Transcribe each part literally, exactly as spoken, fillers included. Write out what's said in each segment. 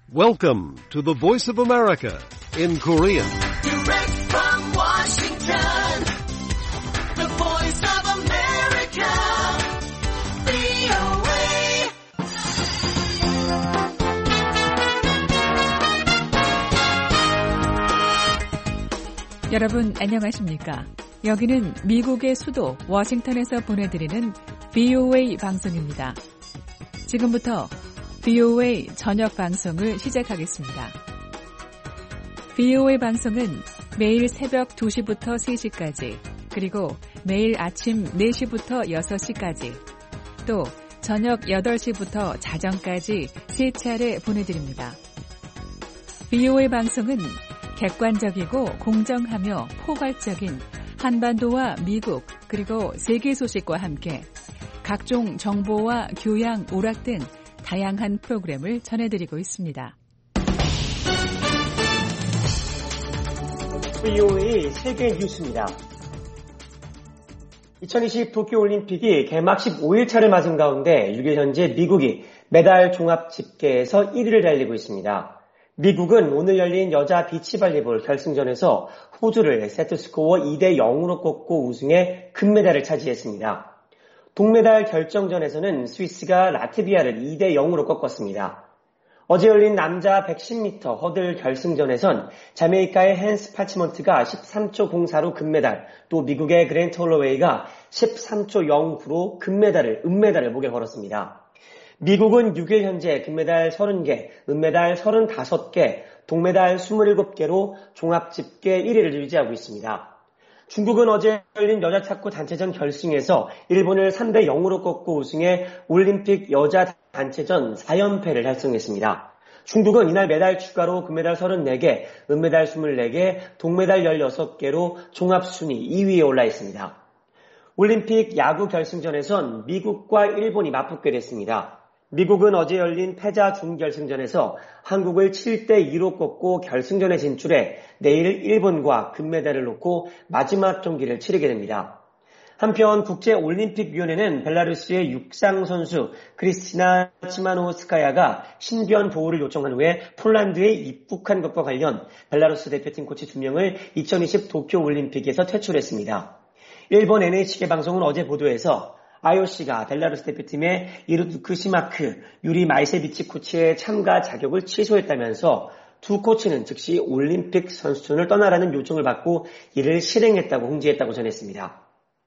Welcome to the Voice of America in Korean. Direct from Washington, the Voice of America, 브이오에이. 여러분 안녕하십니까? 여기는 미국의 수도 워싱턴에서 보내드리는 브이오에이 방송입니다. 지금부터 브이오에이 저녁 방송을 시작하겠습니다. 브이오에이 방송은 매일 새벽 두 시부터 세 시까지, 그리고 매일 아침 네 시부터 여섯 시까지, 또 저녁 여덟 시부터 자정까지 세 차례 보내드립니다. 브이오에이 방송은 객관적이고 공정하며 포괄적인 한반도와 미국 그리고 세계 소식과 함께 각종 정보와 교양, 오락 등 다양한 프로그램을 전해드리고 있습니다. 브이오에이 세계 뉴스입니다. 이천이십 도쿄올림픽이 개막 십오 일차를 맞은 가운데 육 일 현재 미국이 메달 종합 집계에서 일 위를 달리고 있습니다. 미국은 오늘 열린 여자 비치발리볼 결승전에서 호주를 세트스코어 이 대 영으로 꺾고 우승해 금메달을 차지했습니다. 동메달 결정전에서는 스위스가 라트비아를 이 대 영으로 꺾었습니다. 어제 열린 남자 백십 미터 허들 결승전에선 자메이카의 헨스 파치먼트가 십삼 초 공사로 금메달, 또 미국의 그랜트 홀로웨이가 십삼 초 영구로 금메달을, 은메달을 목에 걸었습니다. 미국은 육 일 현재 금메달 서른 개, 은메달 서른다섯 개, 동메달 이십칠 개로 종합집계 일 위를 유지하고 있습니다. 중국은 어제 열린 여자 탁구 단체전 결승에서 일본을 삼 대 영으로 꺾고 우승해 올림픽 여자 단체전 사 연패를 달성했습니다. 중국은 이날 메달 추가로 금메달 서른네 개, 은메달 이십사 개, 동메달 열여섯 개로 종합순위 이 위에 올라 있습니다. 올림픽 야구 결승전에선 미국과 일본이 맞붙게 됐습니다. 미국은 어제 열린 패자 준결승전에서 한국을 칠 대 이로 꺾고 결승전에 진출해 내일 일본과 금메달을 놓고 마지막 경기를 치르게 됩니다. 한편 국제올림픽위원회는 벨라루스의 육상 선수 크리스티나 치마노스카야가 신변 보호를 요청한 후에 폴란드에 입국한 것과 관련 벨라루스 대표팀 코치 두 명을 이천이십 도쿄올림픽에서 퇴출했습니다. 일본 엔에이치케이 방송은 어제 보도에서 아이오씨가 벨라루스 대표팀의 이루두크 시마크, 유리 마이세비치 코치의 참가 자격을 취소했다면서 두 코치는 즉시 올림픽 선수촌을 떠나라는 요청을 받고 이를 실행했다고 홍지했다고 전했습니다.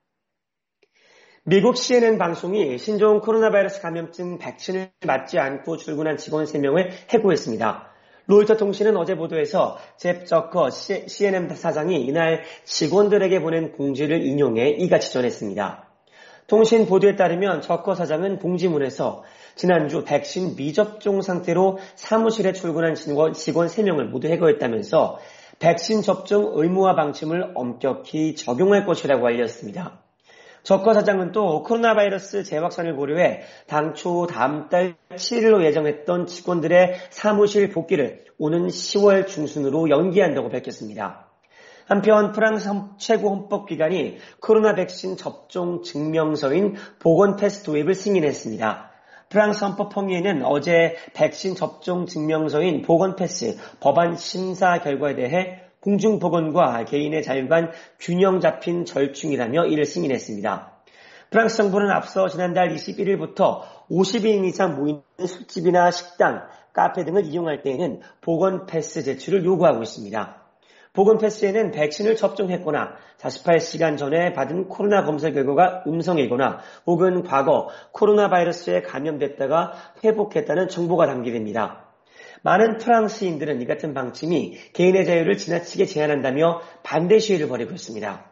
미국 씨엔엔 방송이 신종 코로나 바이러스 감염증 백신을 맞지 않고 출근한 직원 세 명을 해고했습니다. 로이터 통신은 어제 보도에서 잽 저커 씨엔엔 사장이 이날 직원들에게 보낸 공지를 인용해 이같이 전했습니다. 통신 보도에 따르면 저커 사장은 공지문에서 지난주 백신 미접종 상태로 사무실에 출근한 직원 세 명을 모두 해고했다면서 백신 접종 의무화 방침을 엄격히 적용할 것이라고 알렸습니다. 저커 사장은 또 코로나 바이러스 재확산을 고려해 당초 다음 달 칠 일로 예정했던 직원들의 사무실 복귀를 오는 시월 중순으로 연기한다고 밝혔습니다. 한편 프랑스 최고헌법기관이 코로나 백신 접종 증명서인 보건 패스 도입을 승인했습니다. 프랑스 헌법평의회는 어제 백신 접종 증명서인 보건 패스 법안 심사 결과에 대해 공중보건과 개인의 자유 간 균형 잡힌 절충이라며 이를 승인했습니다. 프랑스 정부는 앞서 지난달 이십일 일부터 오십 인 이상 모이는 술집이나 식당, 카페 등을 이용할 때에는 보건 패스 제출을 요구하고 있습니다. 보건 패스에는 백신을 접종했거나 사십팔 시간 전에 받은 코로나 검사 결과가 음성이거나 혹은 과거 코로나 바이러스에 감염됐다가 회복했다는 정보가 담기됩니다. 많은 프랑스인들은 이 같은 방침이 개인의 자유를 지나치게 제한한다며 반대 시위를 벌이고 있습니다.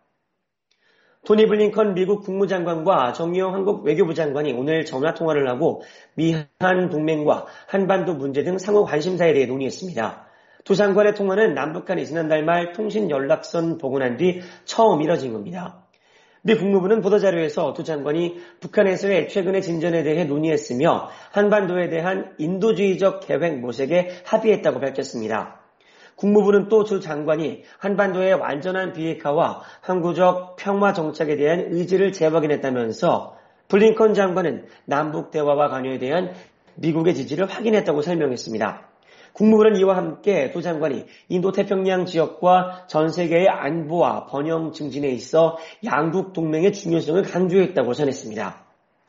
토니 블링컨 미국 국무장관과 정의용 한국 외교부 장관이 오늘 전화통화를 하고 미한 동맹과 한반도 문제 등 상호 관심사에 대해 논의했습니다. 두 장관의 통화는 남북 간이 지난달 말 통신 연락선 복원한 뒤 처음 이뤄진 겁니다. 미 국무부는 보도자료에서 두 장관이 북한에서의 최근의 진전에 대해 논의했으며 한반도에 대한 인도주의적 계획 모색에 합의했다고 밝혔습니다. 국무부는 또 두 장관이 한반도의 완전한 비핵화와 항구적 평화 정착에 대한 의지를 재확인했다면서 블링컨 장관은 남북 대화와 관여에 대한 미국의 지지를 확인했다고 설명했습니다. 국무부는 이와 함께 두 장관이 인도태평양 지역과 전 세계의 안보와 번영 증진에 있어 양국 동맹의 중요성을 강조했다고 전했습니다.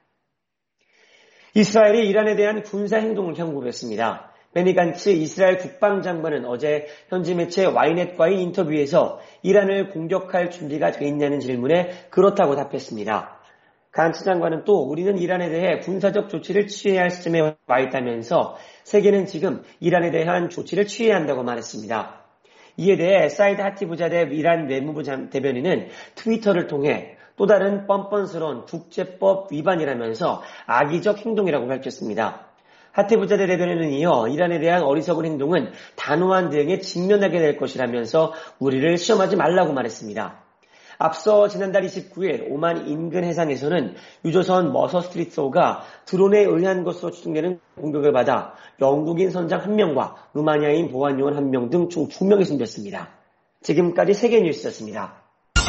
이스라엘이 이란에 대한 군사 행동을 경고했습니다. 베니 간츠 이스라엘 국방장관은 어제 현지 매체 와이넷과의 인터뷰에서 이란을 공격할 준비가 돼 있냐는 질문에 그렇다고 답했습니다. 간츠 장관은 또 우리는 이란에 대해 군사적 조치를 취해야 할 시점에 와 있다면서 세계는 지금 이란에 대한 조치를 취해야 한다고 말했습니다. 이에 대해 사이드 하티 부자대 이란 외무부 대변인은 트위터를 통해 또 다른 뻔뻔스러운 국제법 위반이라면서 악의적 행동이라고 밝혔습니다. 하티 부자대 대변인은 이어 이란에 대한 어리석은 행동은 단호한 대응에 직면하게 될 것이라면서 우리를 시험하지 말라고 말했습니다. 앞서 지난달 이십구일 오만 인근 해상에서는 유조선 머서스트리트호가 드론에 의한 것으로 추정되는 공격을 받아 영국인 선장 한 명과 루마니아인 보안요원 한 명 등 총 두 명이 숨졌습니다. 지금까지 세계 뉴스였습니다.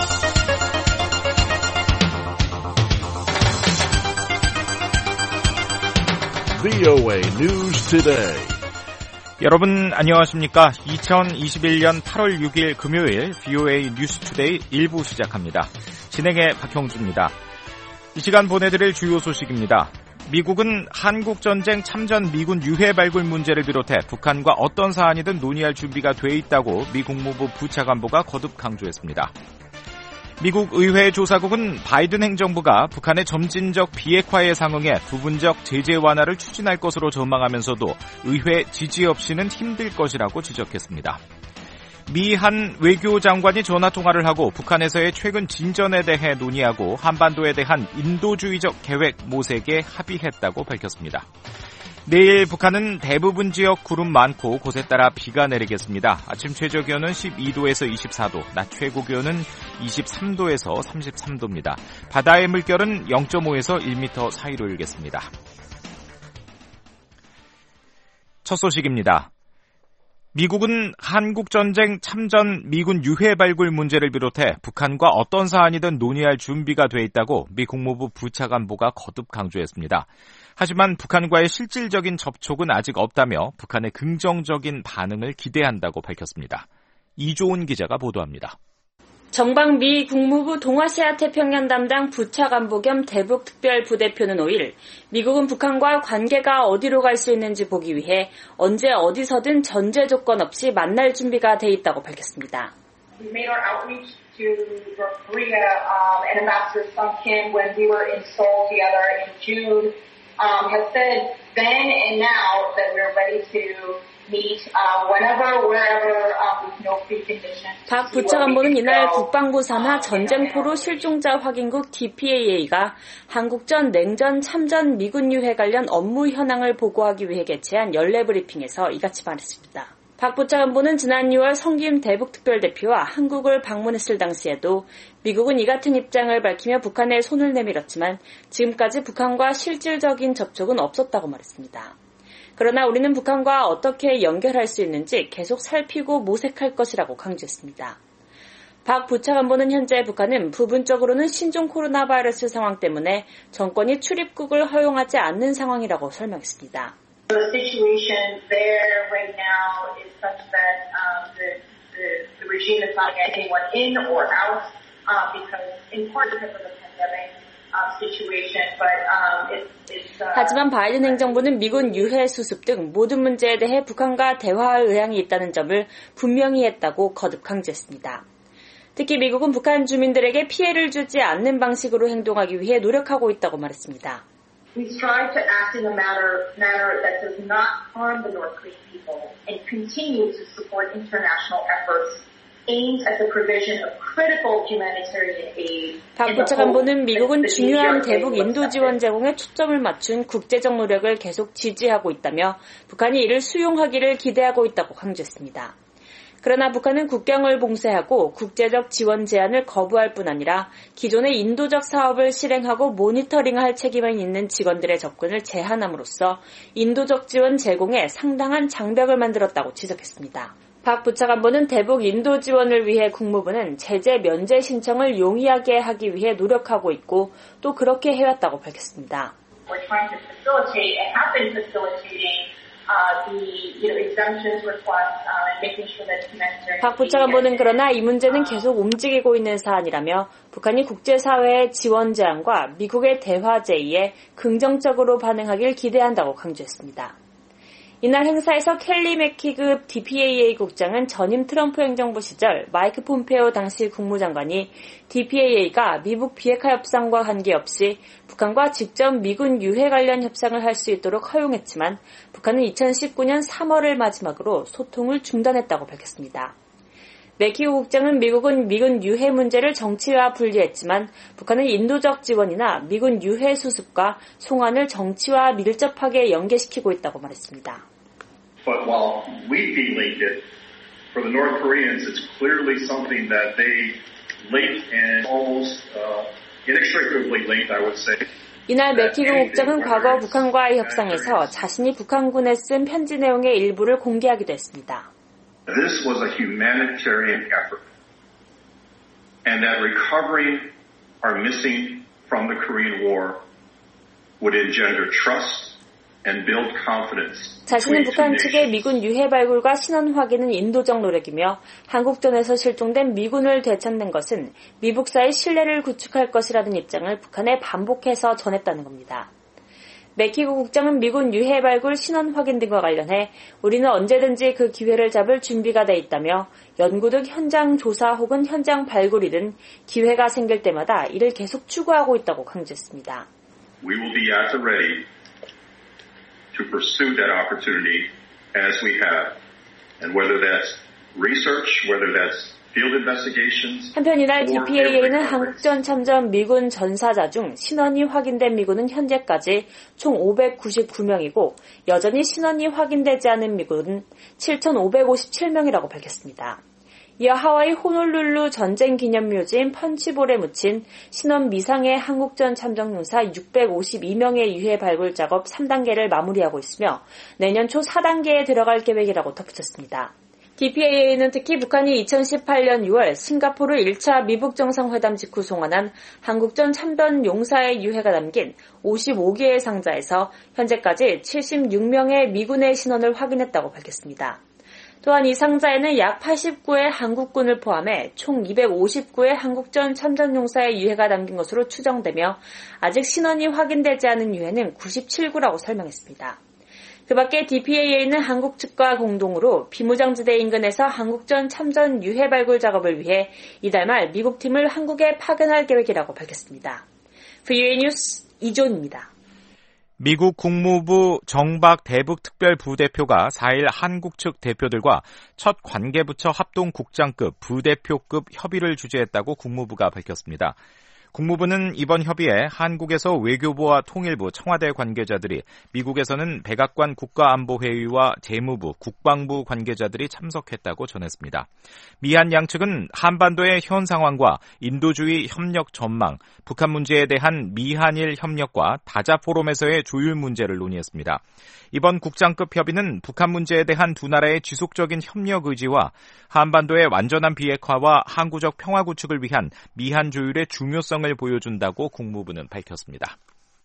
브이오에이 News Today. 여러분 안녕하십니까? 이천이십일년 팔월 육일 금요일 브이오에이 뉴스투데이 일 부 시작합니다. 진행의 박형주입니다. 이 시간 보내드릴 주요 소식입니다. 미국은 한국전쟁 참전 미군 유해 발굴 문제를 비롯해 북한과 어떤 사안이든 논의할 준비가 돼 있다고 미 국무부 부차관보가 거듭 강조했습니다. 미국 의회 조사국은 바이든 행정부가 북한의 점진적 비핵화에 상응해 부분적 제재 완화를 추진할 것으로 전망하면서도 의회 지지 없이는 힘들 것이라고 지적했습니다. 미 한 외교장관이 전화통화를 하고 북한에서의 최근 진전에 대해 논의하고 한반도에 대한 인도주의적 계획 모색에 합의했다고 밝혔습니다. 내일 북한은 대부분 지역 구름 많고 곳에 따라 비가 내리겠습니다. 아침 최저기온은 십이도에서 이십사도, 낮 최고기온은 이십삼도에서 삼십삼도입니다. 바다의 물결은 영점오에서 일 미터 사이로 일겠습니다. 첫 소식입니다. 미국은 한국전쟁 참전 미군 유해 발굴 문제를 비롯해 북한과 어떤 사안이든 논의할 준비가 돼 있다고 미 국무부 부차관보가 거듭 강조했습니다. 하지만 북한과의 실질적인 접촉은 아직 없다며 북한의 긍정적인 반응을 기대한다고 밝혔습니다. 이조은 기자가 보도합니다. 정방 미 국무부 동아시아 태평양 담당 부차관보 겸 대북 특별부대표는 오일 미국은 북한과 관계가 어디로 갈 수 있는지 보기 위해 언제 어디서든 전제 조건 없이 만날 준비가 돼 있다고 밝혔습니다. We made our outreach to North Korea um, and Ambassador Sung Kim when we were in Seoul together in June um, has said then and now that we're ready to meet uh, whenever, wherever, uh, with no preconditions. 박 부차관보는 이날 국방부 산하 전쟁포로 실종자 확인국 디피에이에이가 한국전 냉전 참전 미군 유해 관련 업무 현황을 보고하기 위해 개최한 연례 브리핑에서 이같이 말했습니다. 박 부차관보는 지난 유월 성김 대북특별대표와 한국을 방문했을 당시에도 미국은 이 같은 입장을 밝히며 북한에 손을 내밀었지만 지금까지 북한과 실질적인 접촉은 없었다고 말했습니다. 그러나 우리는 북한과 어떻게 연결할 수 있는지 계속 살피고 모색할 것이라고 강조했습니다. 박 부차관보는 현재 북한은 부분적으로는 신종 코로나 바이러스 상황 때문에 정권이 출입국을 허용하지 않는 상황이라고 설명했습니다. The situation there right now is such that um, the, the, the regime is not getting anyone in or out uh, because, in part because of the pandemic. 하지만 바이든 행정부는 미군 유해 수습 등 모든 문제에 대해 북한과 대화할 의향이 있다는 점을 분명히 했다고 거듭 강조했습니다. 특히 미국은 북한 주민들에게 피해를 주지 않는 방식으로 행동하기 위해 노력하고 있다고 말했습니다. We strive to act in a manner, manner that does not harm the North Korean people and continue to support international efforts. 박 부차관보는 미국은 중요한 대북 인도 지원 제공에 초점을 맞춘 국제적 노력을 계속 지지하고 있다며 북한이 이를 수용하기를 기대하고 있다고 강조했습니다. 그러나 북한은 국경을 봉쇄하고 국제적 지원 제한을 거부할 뿐 아니라 기존의 인도적 사업을 실행하고 모니터링할 책임이 있는 직원들의 접근을 제한함으로써 인도적 지원 제공에 상당한 장벽을 만들었다고 지적했습니다. 박 부차관보는 대북 인도 지원을 위해 국무부는 제재 면제 신청을 용이하게 하기 위해 노력하고 있고 또 그렇게 해왔다고 밝혔습니다. We're trying to facilitate and have been facilitating uh, the you know, exemptions request uh, and making sure that commensurate. 박 부차관보는 그러나 이 문제는 계속 움직이고 있는 사안이라며 북한이 국제사회의 지원 제안과 미국의 대화 제의에 긍정적으로 반응하길 기대한다고 강조했습니다. 이날 행사에서 켈리 맥키급 디피에이에이 국장은 전임 트럼프 행정부 시절 마이크 폼페오 당시 국무장관이 디피에이에이가 미국 비핵화 협상과 관계없이 북한과 직접 미군 유해 관련 협상을 할 수 있도록 허용했지만 북한은 이천십구년 삼월을 마지막으로 소통을 중단했다고 밝혔습니다. 맥키급 국장은 미국은 미군 유해 문제를 정치와 분리했지만 북한은 인도적 지원이나 미군 유해 수습과 송환을 정치와 밀접하게 연계시키고 있다고 말했습니다. But while we delinked it, for the North Koreans, it's clearly something that they linked and almost uh, inextricably linked, I would say. 이날 맥키급 국장은 과거 북한과의 협상에서 자신이 북한군에 쓴 편지 내용의 일부를 공개하기도 했습니다. This was a humanitarian effort, and that recovering our missing from the Korean War would engender trust and build confidence. 자신은 북한 측의 미군 유해 발굴과 신원 확인은 인도적 노력이며 한국전에서 실종된 미군을 되찾는 것은 미북사의 신뢰를 구축할 것이라는 입장을 북한에 반복해서 전했다는 겁니다. 맥키급 국장은 미군 유해 발굴 신원 확인 등과 관련해 우리는 언제든지 그 기회를 잡을 준비가 돼 있다며 연구 등 현장 조사 혹은 현장 발굴이든 기회가 생길 때마다 이를 계속 추구하고 있다고 강조했습니다. We will be at the ready to pursue that opportunity as we have, and whether that's research, whether that's 한편 이날 디피에이에이는 한국전 참전 미군 전사자 중 신원이 확인된 미군은 현재까지 총 오백구십구 명이고 여전히 신원이 확인되지 않은 미군은 칠천오백오십칠 명이라고 밝혔습니다. 이어 하와이 호놀룰루 전쟁기념묘지인 펀치볼에 묻힌 신원 미상의 한국전 참전용사 육백오십이 명의 유해 발굴 작업 삼 단계를 마무리하고 있으며 내년 초 사 단계에 들어갈 계획이라고 덧붙였습니다. 디피에이에이는 특히 북한이 이천십팔년 유월 싱가포르 일 차 미북 정상회담 직후 송환한 한국전 참전 용사의 유해가 담긴 오십오 개의 상자에서 현재까지 칠십육 명의 미군의 신원을 확인했다고 밝혔습니다. 또한 이 상자에는 약 팔십구 의 한국군을 포함해 총 이백오십구 의 한국전 참전 용사의 유해가 담긴 것으로 추정되며 아직 신원이 확인되지 않은 유해는 구십칠 구라고 설명했습니다. 그 밖에 디피에이에이는 한국 측과 공동으로 비무장지대 인근에서 한국전 참전 유해 발굴 작업을 위해 이달 말 미국 팀을 한국에 파견할 계획이라고 밝혔습니다. 브이오에이 뉴스 이존입니다. 미국 국무부 정박 대북 특별부대표가 사 일 한국 측 대표들과 첫 관계부처 합동국장급 부대표급 협의를 주재했다고 국무부가 밝혔습니다. 국무부는 이번 협의에 한국에서 외교부와 통일부, 청와대 관계자들이, 미국에서는 백악관 국가안보회의와 재무부, 국방부 관계자들이 참석했다고 전했습니다. 미한 양측은 한반도의 현 상황과 인도주의 협력 전망, 북한 문제에 대한 미한일 협력과 다자 포럼에서의 조율 문제를 논의했습니다. 이번 국장급 협의는 북한 문제에 대한 두 나라의 지속적인 협력 의지와 한반도의 완전한 비핵화와 항구적 평화 구축을 위한 미한 조율의 중요성을 보여준다고 국무부는 밝혔습니다.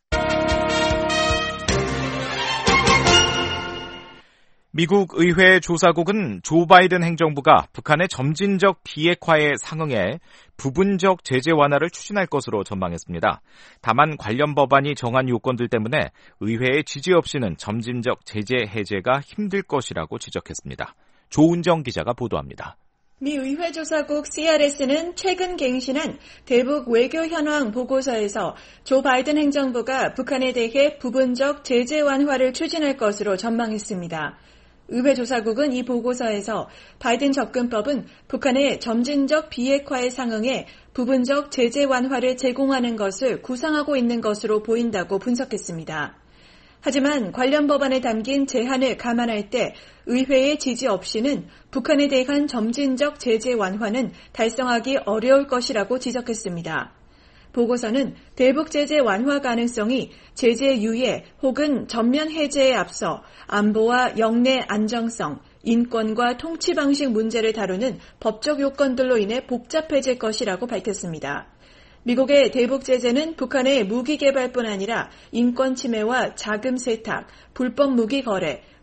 미국 의회 조사국은 조 바이든 행정부가 북한의 점진적 비핵화에 상응해 부분적 제재 완화를 추진할 것으로 전망했습니다. 다만 관련 법안이 정한 요건들 때문에 의회의 지지 없이는 점진적 제재 해제가 힘들 것이라고 지적했습니다. 조은정 기자가 보도합니다. 미 의회 조사국 씨알에스는 최근 갱신한 대북 외교 현황 보고서에서 조 바이든 행정부가 북한에 대해 부분적 제재 완화를 추진할 것으로 전망했습니다. 의회 조사국은 이 보고서에서 바이든 접근법은 북한의 점진적 비핵화에 상응해 부분적 제재 완화를 제공하는 것을 구상하고 있는 것으로 보인다고 분석했습니다. 하지만 관련 법안에 담긴 제한을 감안할 때 의회의 지지 없이는 북한에 대한 점진적 제재 완화는 달성하기 어려울 것이라고 지적했습니다. 보고서는 대북 제재 완화 가능성이 제재 유예 혹은 전면 해제에 앞서 안보와 영내 안정성, 인권과 통치 방식 문제를 다루는 법적 요건들로 인해 복잡해질 것이라고 밝혔습니다. 미국의 대북 제재는 북한의 무기 개발뿐 아니라 인권 침해와 자금 세탁, 불법 무기 거래,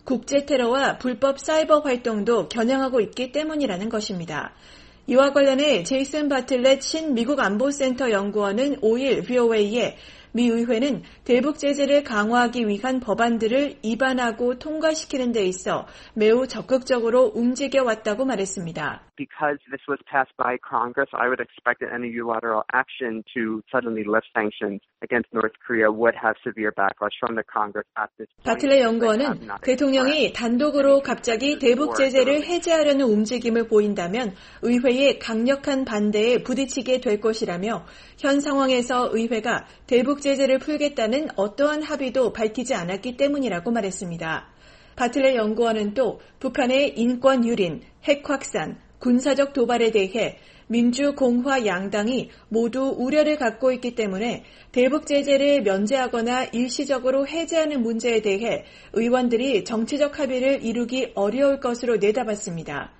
국제 테러와 불법 사이버 활동도 겨냥하고 있기 때문이라는 것입니다. 이와 관련해 제이슨 바틀렛 신미국 안보센터 연구원은 오일 브이오에이에 미 의회는 대북 제재를 강화하기 위한 법안들을 입안하고 통과시키는 데 있어 매우 적극적으로 움직여왔다고 말했습니다. Because this was passed by Congress, I would expect that any unilateral action to suddenly lift sanctions against North Korea would have severe backlash from the Congress at this point. 바틀렛 연구원은 대통령이 단독으로 갑자기 대북 제재를 해제하려는 움직임을 보인다면 의회의 강력한 반대에 부딪히게 될 것이라며 현 상황에서 의회가 대북 제재를 풀겠다는 어떠한 합의도 밝히지 않았기 때문이라고 말했습니다. 바틀렛 연구원은 또 북한의 인권 유린, 핵 확산, 군사적 도발에 대해 민주, 공화 양당이 모두 우려를 갖고 있기 때문에 대북 제재를 면제하거나 일시적으로 해제하는 문제에 대해 의원들이 정치적 합의를 이루기 어려울 것으로 내다봤습니다.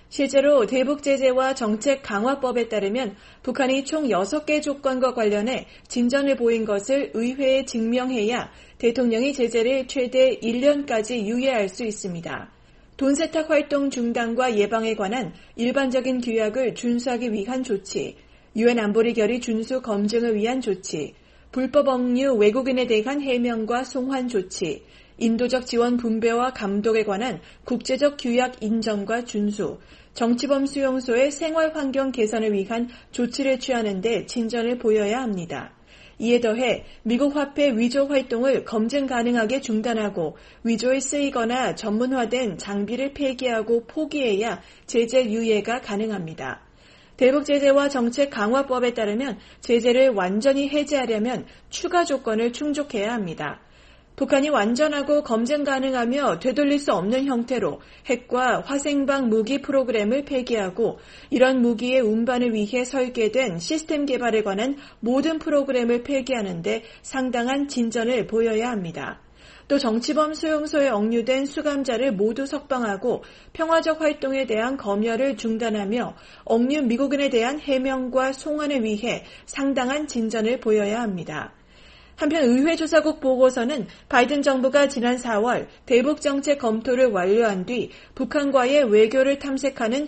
실제로 대북 제재와 정책 강화법에 따르면 북한이 총 여섯 개 조건과 관련해 진전을 보인 것을 의회에 증명해야 대통령이 제재를 최대 일 년까지 유예할 수 있습니다. 돈 세탁 활동 중단과 예방에 관한 일반적인 규약을 준수하기 위한 조치, 유엔 안보리 결의 준수 검증을 위한 조치, 불법 억류 외국인에 대한 해명과 송환 조치, 인도적 지원 분배와 감독에 관한 국제적 규약 인정과 준수, 정치범 수용소의 생활 환경 개선을 위한 조치를 취하는 데 진전을 보여야 합니다. 이에 더해 미국 화폐 위조 활동을 검증 가능하게 중단하고 위조에 쓰이거나 전문화된 장비를 폐기하고 포기해야 제재 유예가 가능합니다. 대북 제재와 정책 강화법에 따르면 제재를 완전히 해제하려면 추가 조건을 충족해야 합니다. 북한이 완전하고 검증 가능하며 되돌릴 수 없는 형태로 핵과 화생방 무기 프로그램을 폐기하고 이런 무기의 운반을 위해 설계된 시스템 개발에 관한 모든 프로그램을 폐기하는 데 상당한 진전을 보여야 합니다. 또 정치범 수용소에 억류된 수감자를 모두 석방하고 평화적 활동에 대한 검열을 중단하며 억류 미국인에 대한 해명과 송환을 위해 상당한 진전을 보여야 합니다. 한편 의회조사국 보고서는 바이든 정부가 지난 사월 대북 정책 검토를 완료한 뒤 북한과의 외교를 탐색하는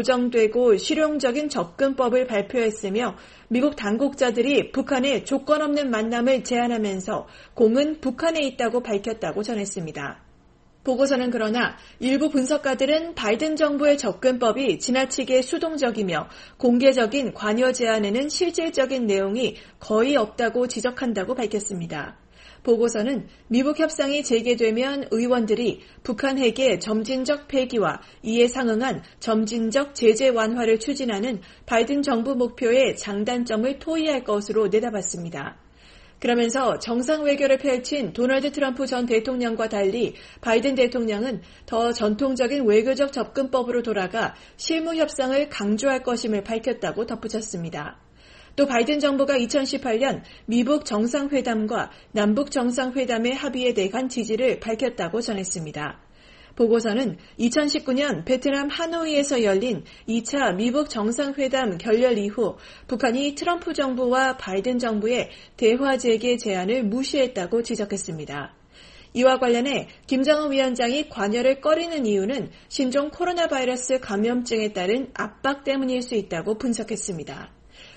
조정되고 실용적인 접근법을 발표했으며 미국 당국자들이 북한의 조건 없는 만남을 제안하면서 공은 북한에 있다고 밝혔다고 전했습니다. 보고서는 그러나 일부 분석가들은 바이든 정부의 접근법이 지나치게 수동적이며 공개적인 관여 제안에는 실질적인 내용이 거의 없다고 지적한다고 밝혔습니다. 보고서는 미북 협상이 재개되면 의원들이 북한 핵의 점진적 폐기와 이에 상응한 점진적 제재 완화를 추진하는 바이든 정부 목표의 장단점을 토의할 것으로 내다봤습니다. 그러면서 정상 외교를 펼친 도널드 트럼프 전 대통령과 달리 바이든 대통령은 더 전통적인 외교적 접근법으로 돌아가 실무 협상을 강조할 것임을 밝혔다고 덧붙였습니다. 또 바이든 정부가 이천십팔 년 미북 정상회담과 남북 정상회담의 합의에 대한 지지를 밝혔다고 전했습니다. 보고서는 이천십구 년 베트남 하노이에서 열린 이 차 미북 정상회담 결렬 이후 북한이 트럼프 정부와 바이든 정부의 대화 재개 제안을 무시했다고 지적했습니다. 이와 관련해 김정은 위원장이 관여를 꺼리는 이유는 신종 코로나 바이러스 감염증에 따른 압박 때문일 수 있다고 분석했습니다.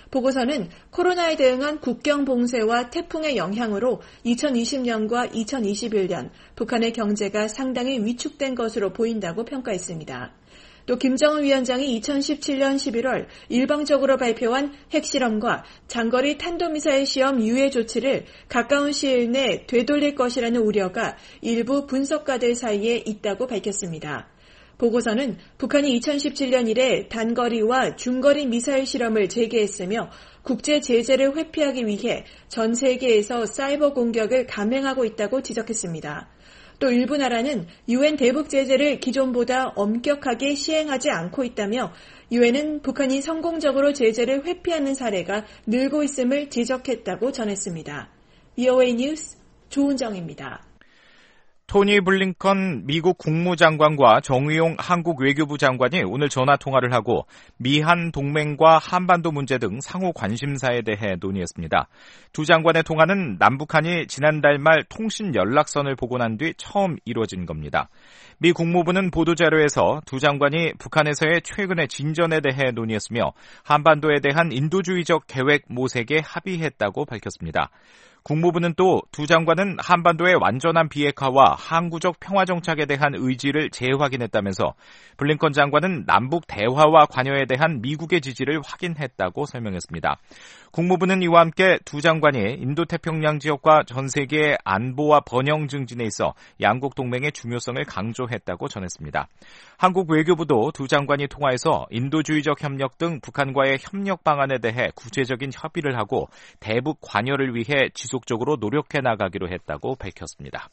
보고서는 코로나에 대응한 국경 봉쇄와 태풍의 영향으로 이천이십 년과 이천이십일 년 북한의 경제가 상당히 위축된 것으로 보인다고 평가했습니다. 또 김정은 위원장이 이천십칠 년 십일월 일방적으로 발표한 핵실험과 장거리 탄도미사일 시험 유예 조치를 가까운 시일 내 되돌릴 것이라는 우려가 일부 분석가들 사이에 있다고 밝혔습니다. 보고서는 북한이 이천십칠 년 이래 단거리와 중거리 미사일 실험을 재개했으며 국제 제재를 회피하기 위해 전 세계에서 사이버 공격을 감행하고 있다고 지적했습니다. 또 일부 나라는 유엔 대북 제재를 기존보다 엄격하게 시행하지 않고 있다며 유엔은 북한이 성공적으로 제재를 회피하는 사례가 늘고 있음을 지적했다고 전했습니다. 브이오에이 뉴스 조은정입니다. 토니 블링컨 미국 국무장관과 정의용 한국 외교부 장관이 오늘 전화통화를 하고 미한 동맹과 한반도 문제 등 상호 관심사에 대해 논의했습니다. 두 장관의 통화는 남북한이 지난달 말 통신 연락선을 복원한 뒤 처음 이루어진 겁니다. 미 국무부는 보도자료에서 두 장관이 북한에서의 최근의 진전에 대해 논의했으며 한반도에 대한 인도주의적 계획 모색에 합의했다고 밝혔습니다. 국무부는 또 두 장관은 한반도의 완전한 비핵화와 항구적 평화 정착에 대한 의지를 재확인했다면서 블링컨 장관은 남북 대화와 관여에 대한 미국의 지지를 확인했다고 설명했습니다. 국무부는 이와 함께 두 장관이 인도태평양 지역과 전 세계의 안보와 번영 증진에 있어 양국 동맹의 중요성을 강조했다고 전했습니다. 한국 외교부도 두 장관이 통화해서 인도주의적 협력 등 북한과의 협력 방안에 대해 구체적인 협의를 하고 대북 관여를 위해 지속적으로 노력해 나가기로 했다고 밝혔습니다.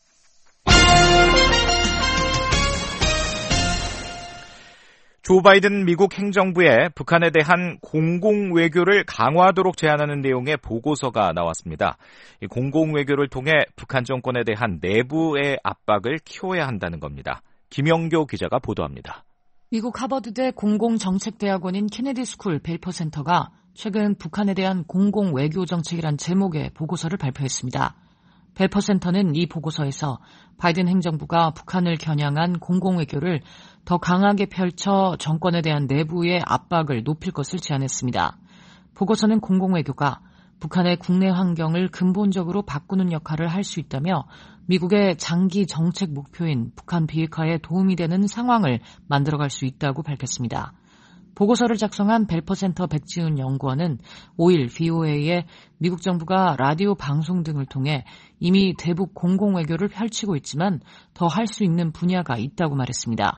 조 바이든 미국 행정부에 북한에 대한 공공외교를 강화하도록 제안하는 내용의 보고서가 나왔습니다. 이 공공외교를 통해 북한 정권에 대한 내부의 압박을 키워야 한다는 겁니다. 김영교 기자가 보도합니다. 미국 하버드대 공공정책대학원인 케네디 스쿨 벨퍼 센터가 최근 북한에 대한 공공외교정책이란 제목의 보고서를 발표했습니다. 벨퍼 센터는 이 보고서에서 바이든 행정부가 북한을 겨냥한 공공외교를 더 강하게 펼쳐 정권에 대한 내부의 압박을 높일 것을 제안했습니다. 보고서는 공공외교가 북한의 국내 환경을 근본적으로 바꾸는 역할을 할 수 있다며 미국의 장기 정책 목표인 북한 비핵화에 도움이 되는 상황을 만들어갈 수 있다고 밝혔습니다. 보고서를 작성한 벨퍼 센터 백지훈 연구원은 오일 브이오에이에 미국 정부가 라디오 방송 등을 통해 이미 대북 공공외교를 펼치고 있지만 더 할 수 있는 분야가 있다고 말했습니다.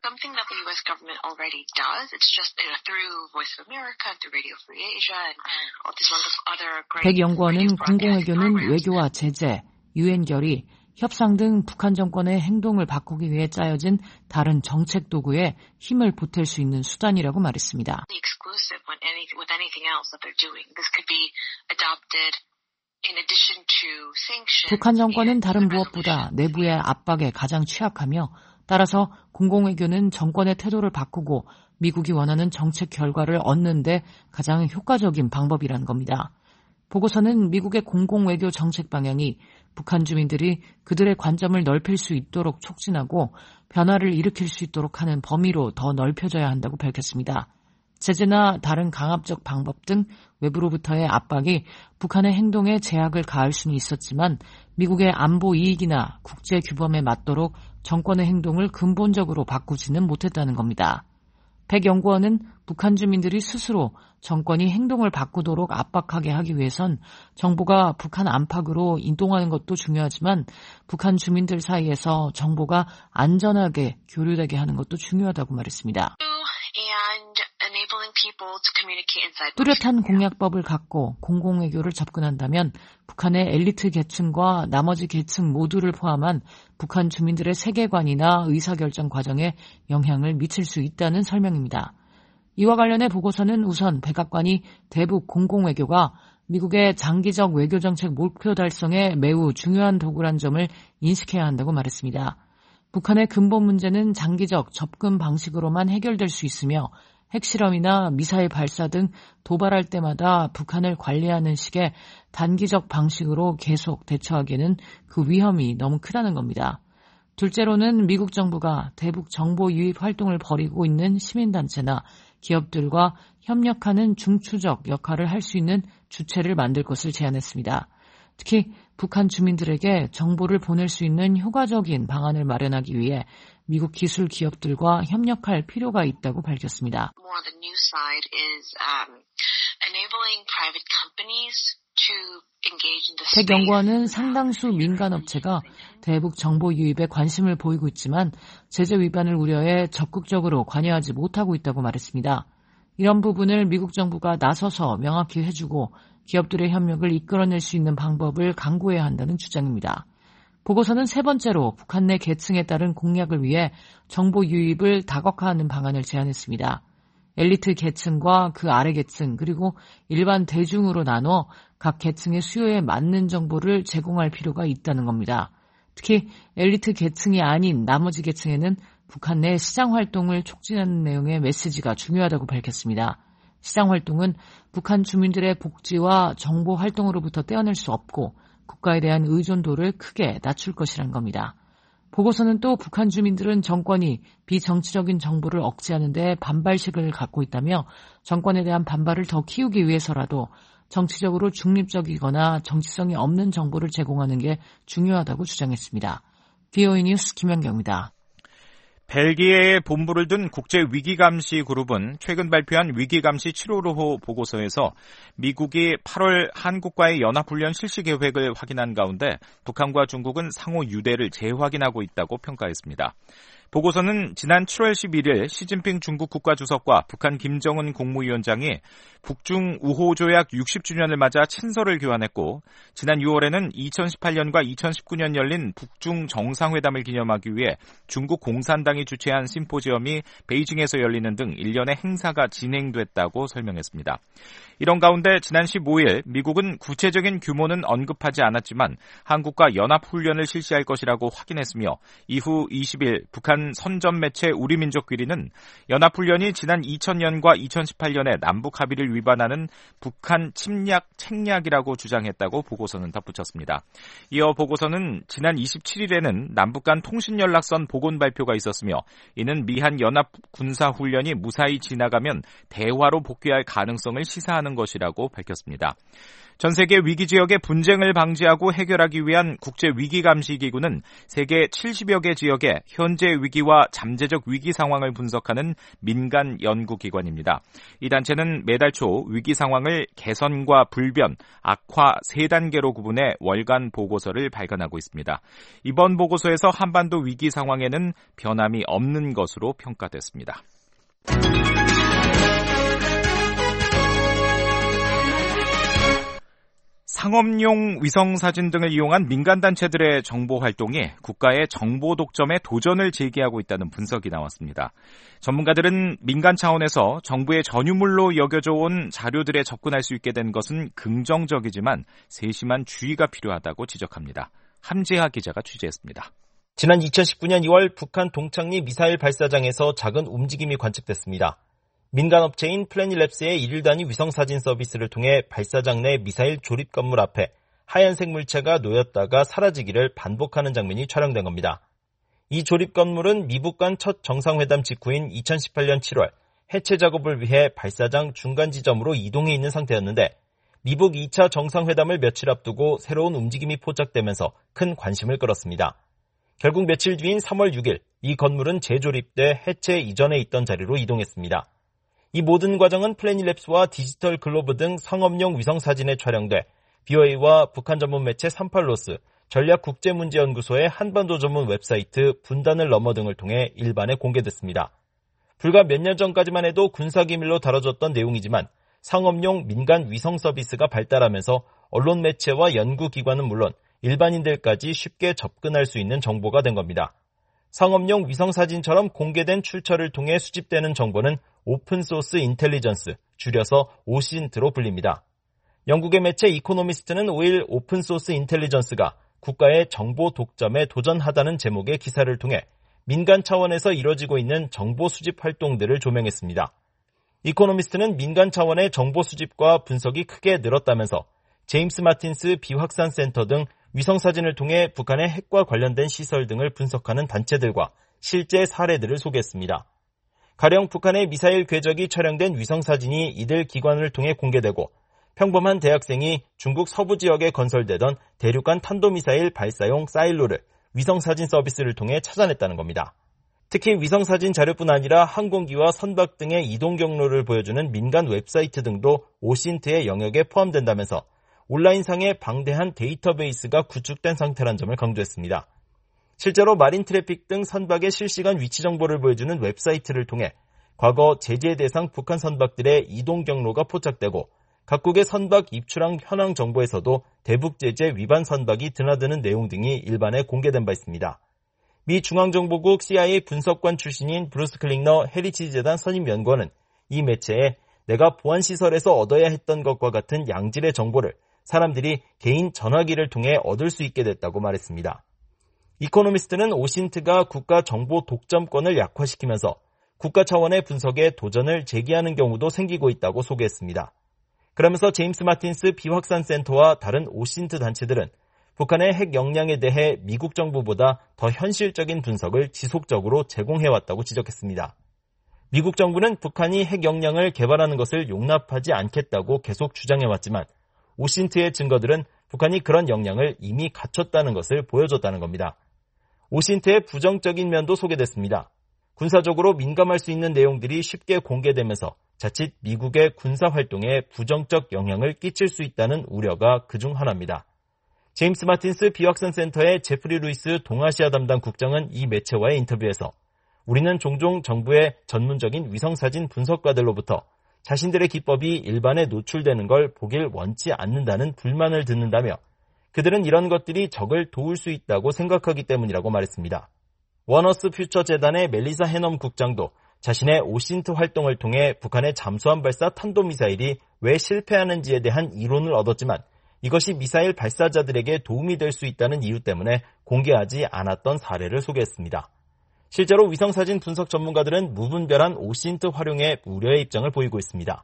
백 연구원은 공공외교는 외교와 제재, 유엔 결의, 협상 등 북한 정권의 행동을 바꾸기 위해 짜여진 다른 정책 도구에 힘을 보탤 수 있는 수단이라고 말했습니다. 북한 정권은 다른 무엇보다 내부의 압박에 가장 취약하며 따라서 공공외교는 정권의 태도를 바꾸고 미국이 원하는 정책 결과를 얻는 데 가장 효과적인 방법이라는 겁니다. 보고서는 미국의 공공외교 정책 방향이 북한 주민들이 그들의 관점을 넓힐 수 있도록 촉진하고 변화를 일으킬 수 있도록 하는 범위로 더 넓혀져야 한다고 밝혔습니다. 제재나 다른 강압적 방법 등 외부로부터의 압박이 북한의 행동에 제약을 가할 수는 있었지만 미국의 안보 이익이나 국제 규범에 맞도록 정권의 행동을 근본적으로 바꾸지는 못했다는 겁니다. 백 연구원은 북한 주민들이 스스로 정권이 행동을 바꾸도록 압박하게 하기 위해선 정보가 북한 안팎으로 이동하는 것도 중요하지만 북한 주민들 사이에서 정보가 안전하게 교류되게 하는 것도 중요하다고 말했습니다. 뚜렷한 공약법을 갖고 공공외교를 접근한다면 북한의 엘리트 계층과 나머지 계층 모두를 포함한 북한 주민들의 세계관이나 의사결정 과정에 영향을 미칠 수 있다는 설명입니다. 이와 관련해 보고서는 우선 백악관이 대북 공공외교가 미국의 장기적 외교정책 목표 달성에 매우 중요한 도구란 점을 인식해야 한다고 말했습니다. 북한의 근본 문제는 장기적 접근 방식으로만 해결될 수 있으며 핵실험이나 미사일 발사 등 도발할 때마다 북한을 관리하는 식의 단기적 방식으로 계속 대처하기에는 그 위험이 너무 크다는 겁니다. 둘째로는 미국 정부가 대북 정보 유입 활동을 벌이고 있는 시민단체나 기업들과 협력하는 중추적 역할을 할 수 있는 주체를 만들 것을 제안했습니다. 특히 북한 주민들에게 정보를 보낼 수 있는 효과적인 방안을 마련하기 위해 미국 기술 기업들과 협력할 필요가 있다고 밝혔습니다. 백 연구원은 상당수 민간업체가 대북 정보 유입에 관심을 보이고 있지만 제재 위반을 우려해 적극적으로 관여하지 못하고 있다고 말했습니다. 이런 부분을 미국 정부가 나서서 명확히 해주고 기업들의 협력을 이끌어낼 수 있는 방법을 강구해야 한다는 주장입니다. 보고서는 세 번째로 북한 내 계층에 따른 공약을 위해 정보 유입을 다각화하는 방안을 제안했습니다. 엘리트 계층과 그 아래 계층 그리고 일반 대중으로 나눠 각 계층의 수요에 맞는 정보를 제공할 필요가 있다는 겁니다. 특히 엘리트 계층이 아닌 나머지 계층에는 북한 내 시장 활동을 촉진하는 내용의 메시지가 중요하다고 밝혔습니다. 시장 활동은 북한 주민들의 복지와 정보 활동으로부터 떼어낼 수 없고 국가에 대한 의존도를 크게 낮출 것이란 겁니다. 보고서는 또 북한 주민들은 정권이 비정치적인 정보를 억제하는 데 반발식을 갖고 있다며 정권에 대한 반발을 더 키우기 위해서라도 정치적으로 중립적이거나 정치성이 없는 정보를 제공하는 게 중요하다고 주장했습니다. 비오이 뉴스 김연경입니다. 벨기에에 본부를 둔 국제위기감시 그룹은 최근 발표한 위기감시 칠 호 보고서에서 미국이 팔월 한국과의 연합훈련 실시 계획을 확인한 가운데 북한과 중국은 상호 유대를 재확인하고 있다고 평가했습니다. 보고서는 지난 칠월 십일일 시진핑 중국 국가주석과 북한 김정은 국무위원장이 북중 우호조약 육십 주년을 맞아 친서를 교환했고 지난 유월에는 이천십팔년과 이천십구년 열린 북중 정상회담을 기념하기 위해 중국 공산당이 주최한 심포지엄이 베이징에서 열리는 등 일련의 행사가 진행됐다고 설명했습니다. 이런 가운데 지난 십오일 미국은 구체적인 규모는 언급하지 않았지만 한국과 연합훈련을 실시할 것이라고 확인했으며 이후 이십일 북한 선전 매체 우리민족귀리는 연합훈련이 지난 이천년과 이천십팔년에 남북 합의를 위반하는 북한 침략 책략이라고 주장했다고 보고서는 덧붙였습니다. 이어 보고서는 지난 이십칠일에는 남북 간 통신연락선 복원 발표가 있었으며 이는 미한 연합 군사훈련이 무사히 지나가면 대화로 복귀할 가능성을 시사하는 것이라고 밝혔습니다. 전 세계 위기 지역의 분쟁을 방지하고 해결하기 위한 국제위기감시기구는 세계 칠십여 개 지역의 현재 위기와 잠재적 위기 상황을 분석하는 민간 연구기관입니다. 이 단체는 매달 초 위기 상황을 개선과 불변, 악화 세 단계로 구분해 월간 보고서를 발간하고 있습니다. 이번 보고서에서 한반도 위기 상황에는 변함이 없는 것으로 평가됐습니다. 상업용 위성사진 등을 이용한 민간단체들의 정보활동이 국가의 정보 독점에 도전을 제기하고 있다는 분석이 나왔습니다. 전문가들은 민간 차원에서 정부의 전유물로 여겨져 온 자료들에 접근할 수 있게 된 것은 긍정적이지만 세심한 주의가 필요하다고 지적합니다. 함재하 기자가 취재했습니다. 지난 이천십구년 이월 북한 동창리 미사일 발사장에서 작은 움직임이 관측됐습니다. 민간업체인 플래닛랩스의 일 일 단위 위성사진 서비스를 통해 발사장 내 미사일 조립 건물 앞에 하얀색 물체가 놓였다가 사라지기를 반복하는 장면이 촬영된 겁니다. 이 조립 건물은 미북 간 첫 정상회담 직후인 이천십팔년 칠월 해체 작업을 위해 발사장 중간 지점으로 이동해 있는 상태였는데 미북 이 차 정상회담을 며칠 앞두고 새로운 움직임이 포착되면서 큰 관심을 끌었습니다. 결국 며칠 뒤인 삼월 육일 이 건물은 재조립돼 해체 이전에 있던 자리로 이동했습니다. 이 모든 과정은 플래닛랩스와 디지털 글로브 등 상업용 위성사진에 촬영돼 비오에이와 북한 전문 매체 삼팔로스, 전략국제문제연구소의 한반도 전문 웹사이트 분단을 넘어 등을 통해 일반에 공개됐습니다. 불과 몇 년 전까지만 해도 군사기밀로 다뤄졌던 내용이지만 상업용 민간 위성 서비스가 발달하면서 언론 매체와 연구기관은 물론 일반인들까지 쉽게 접근할 수 있는 정보가 된 겁니다. 상업용 위성사진처럼 공개된 출처를 통해 수집되는 정보는 오픈소스 인텔리전스, 줄여서 오신트로 불립니다. 영국의 매체 이코노미스트는 오일 오픈소스 인텔리전스가 국가의 정보 독점에 도전하다는 제목의 기사를 통해 민간 차원에서 이뤄지고 있는 정보 수집 활동들을 조명했습니다. 이코노미스트는 민간 차원의 정보 수집과 분석이 크게 늘었다면서 제임스 마틴스 비확산센터 등 위성사진을 통해 북한의 핵과 관련된 시설 등을 분석하는 단체들과 실제 사례들을 소개했습니다. 가령 북한의 미사일 궤적이 촬영된 위성사진이 이들 기관을 통해 공개되고 평범한 대학생이 중국 서부 지역에 건설되던 대륙간 탄도미사일 발사용 사일로를 위성사진 서비스를 통해 찾아냈다는 겁니다. 특히 위성사진 자료뿐 아니라 항공기와 선박 등의 이동 경로를 보여주는 민간 웹사이트 등도 오신트의 영역에 포함된다면서 온라인상의 방대한 데이터베이스가 구축된 상태란 점을 강조했습니다. 실제로 마린 트래픽 등 선박의 실시간 위치 정보를 보여주는 웹사이트를 통해 과거 제재 대상 북한 선박들의 이동 경로가 포착되고 각국의 선박 입출항 현황 정보에서도 대북 제재 위반 선박이 드나드는 내용 등이 일반에 공개된 바 있습니다. 미 중앙정보국 씨아이에이 분석관 출신인 브루스 클링너 헤리티지 재단 선임 연구원은 이 매체에 내가 보안시설에서 얻어야 했던 것과 같은 양질의 정보를 사람들이 개인 전화기를 통해 얻을 수 있게 됐다고 말했습니다. 이코노미스트는 오신트가 국가 정보 독점권을 약화시키면서 국가 차원의 분석에 도전을 제기하는 경우도 생기고 있다고 소개했습니다. 그러면서 제임스 마틴스 비확산센터와 다른 오신트 단체들은 북한의 핵 역량에 대해 미국 정부보다 더 현실적인 분석을 지속적으로 제공해왔다고 지적했습니다. 미국 정부는 북한이 핵 역량을 개발하는 것을 용납하지 않겠다고 계속 주장해왔지만 오신트의 증거들은 북한이 그런 역량을 이미 갖췄다는 것을 보여줬다는 겁니다. 오신트의 부정적인 면도 소개됐습니다. 군사적으로 민감할 수 있는 내용들이 쉽게 공개되면서 자칫 미국의 군사활동에 부정적 영향을 끼칠 수 있다는 우려가 그중 하나입니다. 제임스 마틴스 비확산센터의 제프리 루이스 동아시아 담당 국장은 이 매체와의 인터뷰에서 우리는 종종 정부의 전문적인 위성사진 분석가들로부터 자신들의 기법이 일반에 노출되는 걸 보길 원치 않는다는 불만을 듣는다며 그들은 이런 것들이 적을 도울 수 있다고 생각하기 때문이라고 말했습니다. 원어스 퓨처 재단의 멜리사 해넘 국장도 자신의 오신트 활동을 통해 북한의 잠수함 발사 탄도미사일이 왜 실패하는지에 대한 이론을 얻었지만 이것이 미사일 발사자들에게 도움이 될 수 있다는 이유 때문에 공개하지 않았던 사례를 소개했습니다. 실제로 위성사진 분석 전문가들은 무분별한 오신트 활용에 우려의 입장을 보이고 있습니다.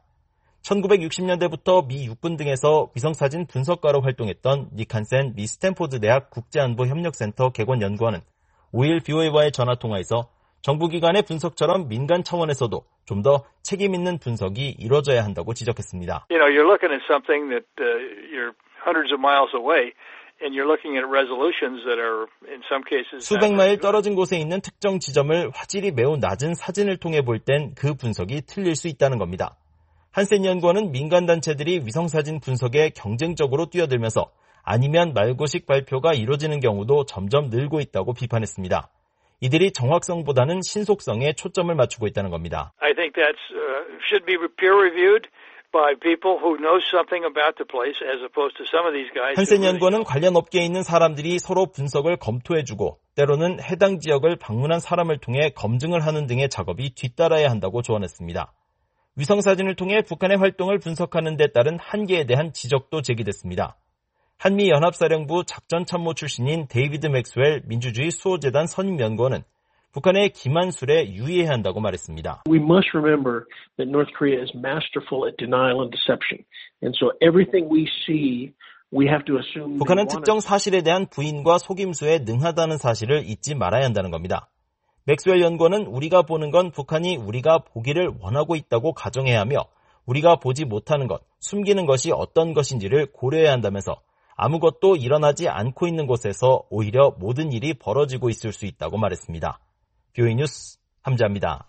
천구백육십 년대부터 미 육군 등에서 위성사진 분석가로 활동했던 닉 한센 미 스탠포드 대학 국제안보협력센터 개관 연구원은 오일 비오에이와의 전화통화에서 정부기관의 분석처럼 민간 차원에서도 좀 더 책임 있는 분석이 이루어져야 한다고 지적했습니다. You know, you're looking at something that uh, you're hundreds of miles away. And you're looking at resolutions that are in some cases 수백 마일 떨어진 곳에 있는 특정 지점을 화질이 매우 낮은 사진을 통해 볼 땐 그 분석이 틀릴 수 있다는 겁니다. 한센 연구원은 민간 단체들이 위성사진 분석에 경쟁적으로 뛰어들면서 아니면 말고식 발표가 이루어지는 경우도 점점 늘고 있다고 비판했습니다. 이들이 정확성보다는 신속성에 초점을 맞추고 있다는 겁니다. I think that uh, should be peer reviewed. by people who know something about the place as opposed to some of these guys. 한센 연구원은 관련 업계에 있는 사람들이 서로 분석을 검토해주고 때로는 해당 지역을 방문한 사람을 통해 검증을 하는 등의 작업이 뒤따라야 한다고 조언했습니다. 위성사진을 통해 북한의 활동을 분석하는 데 따른 한계에 대한 지적도 제기됐습니다. 한미연합사령부 작전참모 출신인 데이비드 맥스웰 민주주의 수호재단 선임연구원은 북한의 기만술에 유의해야 한다고 말했습니다. We must remember that North Korea is masterful at denial and deception. And so everything we see, we have to assume 북한은 특정 사실에 대한 부인과 속임수에 능하다는 사실을 잊지 말아야 한다는 겁니다. 맥스웰 연구원은 우리가 보는 건 북한이 우리가 보기를 원하고 있다고 가정해야 하며 우리가 보지 못하는 것, 숨기는 것이 어떤 것인지를 고려해야 한다면서 아무것도 일어나지 않고 있는 곳에서 오히려 모든 일이 벌어지고 있을 수 있다고 말했습니다. 비오이 뉴스 함자입니다.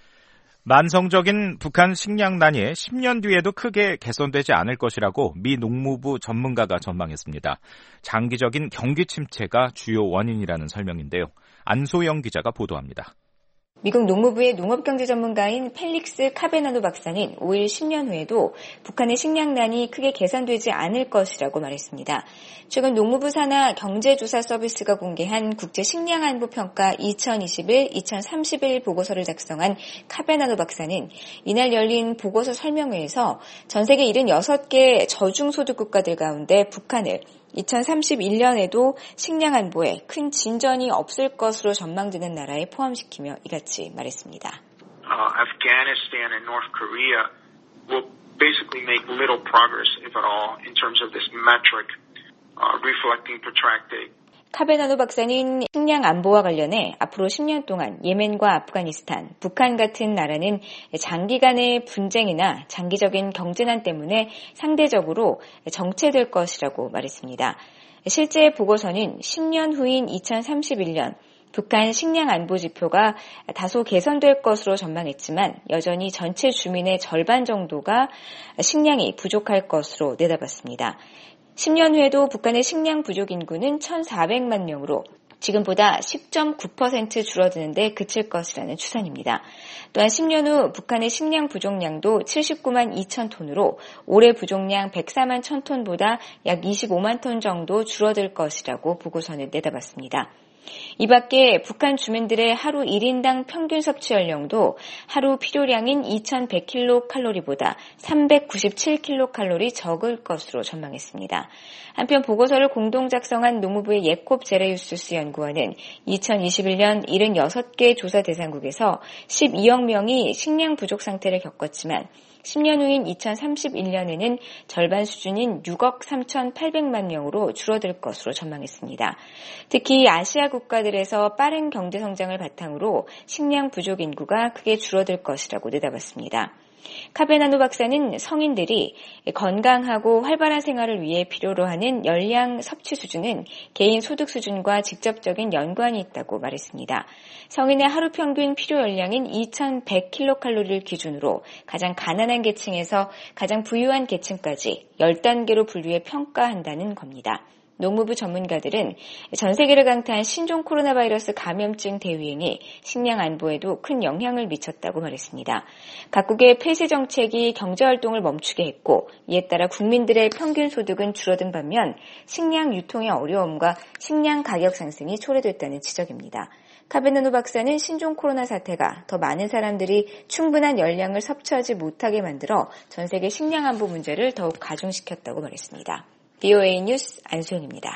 만성적인 북한 식량난이 십 년 뒤에도 크게 개선되지 않을 것이라고 미 농무부 전문가가 전망했습니다. 장기적인 경기 침체가 주요 원인이라는 설명인데요. 안소영 기자가 보도합니다. 미국 농무부의 농업경제 전문가인 펠릭스 카베나노 박사는 오일 십 년 후에도 북한의 식량난이 크게 개선되지 않을 것이라고 말했습니다. 최근 농무부 산하 경제조사 서비스가 공개한 국제식량안보평가 이천이십일 이천삼십일 보고서를 작성한 카베나노 박사는 이날 열린 보고서 설명회에서 전 세계 칠십육 개 저중소득 국가들 가운데 북한을 이천삼십일 년에도 식량 안보에 큰 진전이 없을 것으로 전망되는 나라에 포함시키며 이같이 말했습니다. Uh, Afghanistan and North Korea will basically make little progress, if at all, in terms of this metric uh, reflecting protracted. 카베나노 박사는 식량 안보와 관련해 앞으로 십 년 동안 예멘과 아프가니스탄, 북한 같은 나라는 장기간의 분쟁이나 장기적인 경제난 때문에 상대적으로 정체될 것이라고 말했습니다. 실제 보고서는 십 년 후인 이천삼십일 년 북한 식량 안보 지표가 다소 개선될 것으로 전망했지만 여전히 전체 주민의 절반 정도가 식량이 부족할 것으로 내다봤습니다. 십 년 후에도 북한의 식량 부족 인구는 천사백만 명으로 지금보다 십 점 구 퍼센트 줄어드는데 그칠 것이라는 추산입니다. 또한 십 년 후 북한의 식량 부족량도 칠십구만 이천 톤으로 올해 부족량 백사만 천 톤보다 약 이십오만 톤 정도 줄어들 것이라고 보고서는 내다봤습니다. 이 밖에 북한 주민들의 하루 일 인당 평균 섭취 연령도 하루 필요량인 이천백 킬로칼로리보다 삼백구십칠 킬로칼로리 적을 것으로 전망했습니다. 한편 보고서를 공동 작성한 농무부의 예콥 제레유스스 연구원은 이천이십일 년 칠십육 개 조사 대상국에서 십이억 명이 식량 부족 상태를 겪었지만 십 년 후인 이천삼십일 년에는 절반 수준인 육억 삼천팔백만 명으로 줄어들 것으로 전망했습니다. 특히 아시아 국가들에서 빠른 경제 성장을 바탕으로 식량 부족 인구가 크게 줄어들 것이라고 내다봤습니다. 카베나노 박사는 성인들이 건강하고 활발한 생활을 위해 필요로 하는 열량 섭취 수준은 개인 소득 수준과 직접적인 연관이 있다고 말했습니다. 성인의 하루 평균 필요 열량인 이천백 킬로칼로리를 기준으로 가장 가난한 계층에서 가장 부유한 계층까지 십 단계로 분류해 평가한다는 겁니다. 농무부 전문가들은 전 세계를 강타한 신종 코로나 바이러스 감염증 대유행이 식량 안보에도 큰 영향을 미쳤다고 말했습니다. 각국의 폐쇄 정책이 경제활동을 멈추게 했고 이에 따라 국민들의 평균 소득은 줄어든 반면 식량 유통의 어려움과 식량 가격 상승이 초래됐다는 지적입니다. 카베나노 박사는 신종 코로나 사태가 더 많은 사람들이 충분한 열량을 섭취하지 못하게 만들어 전 세계 식량 안보 문제를 더욱 가중시켰다고 말했습니다. 비오에이 뉴스 안소영입니다.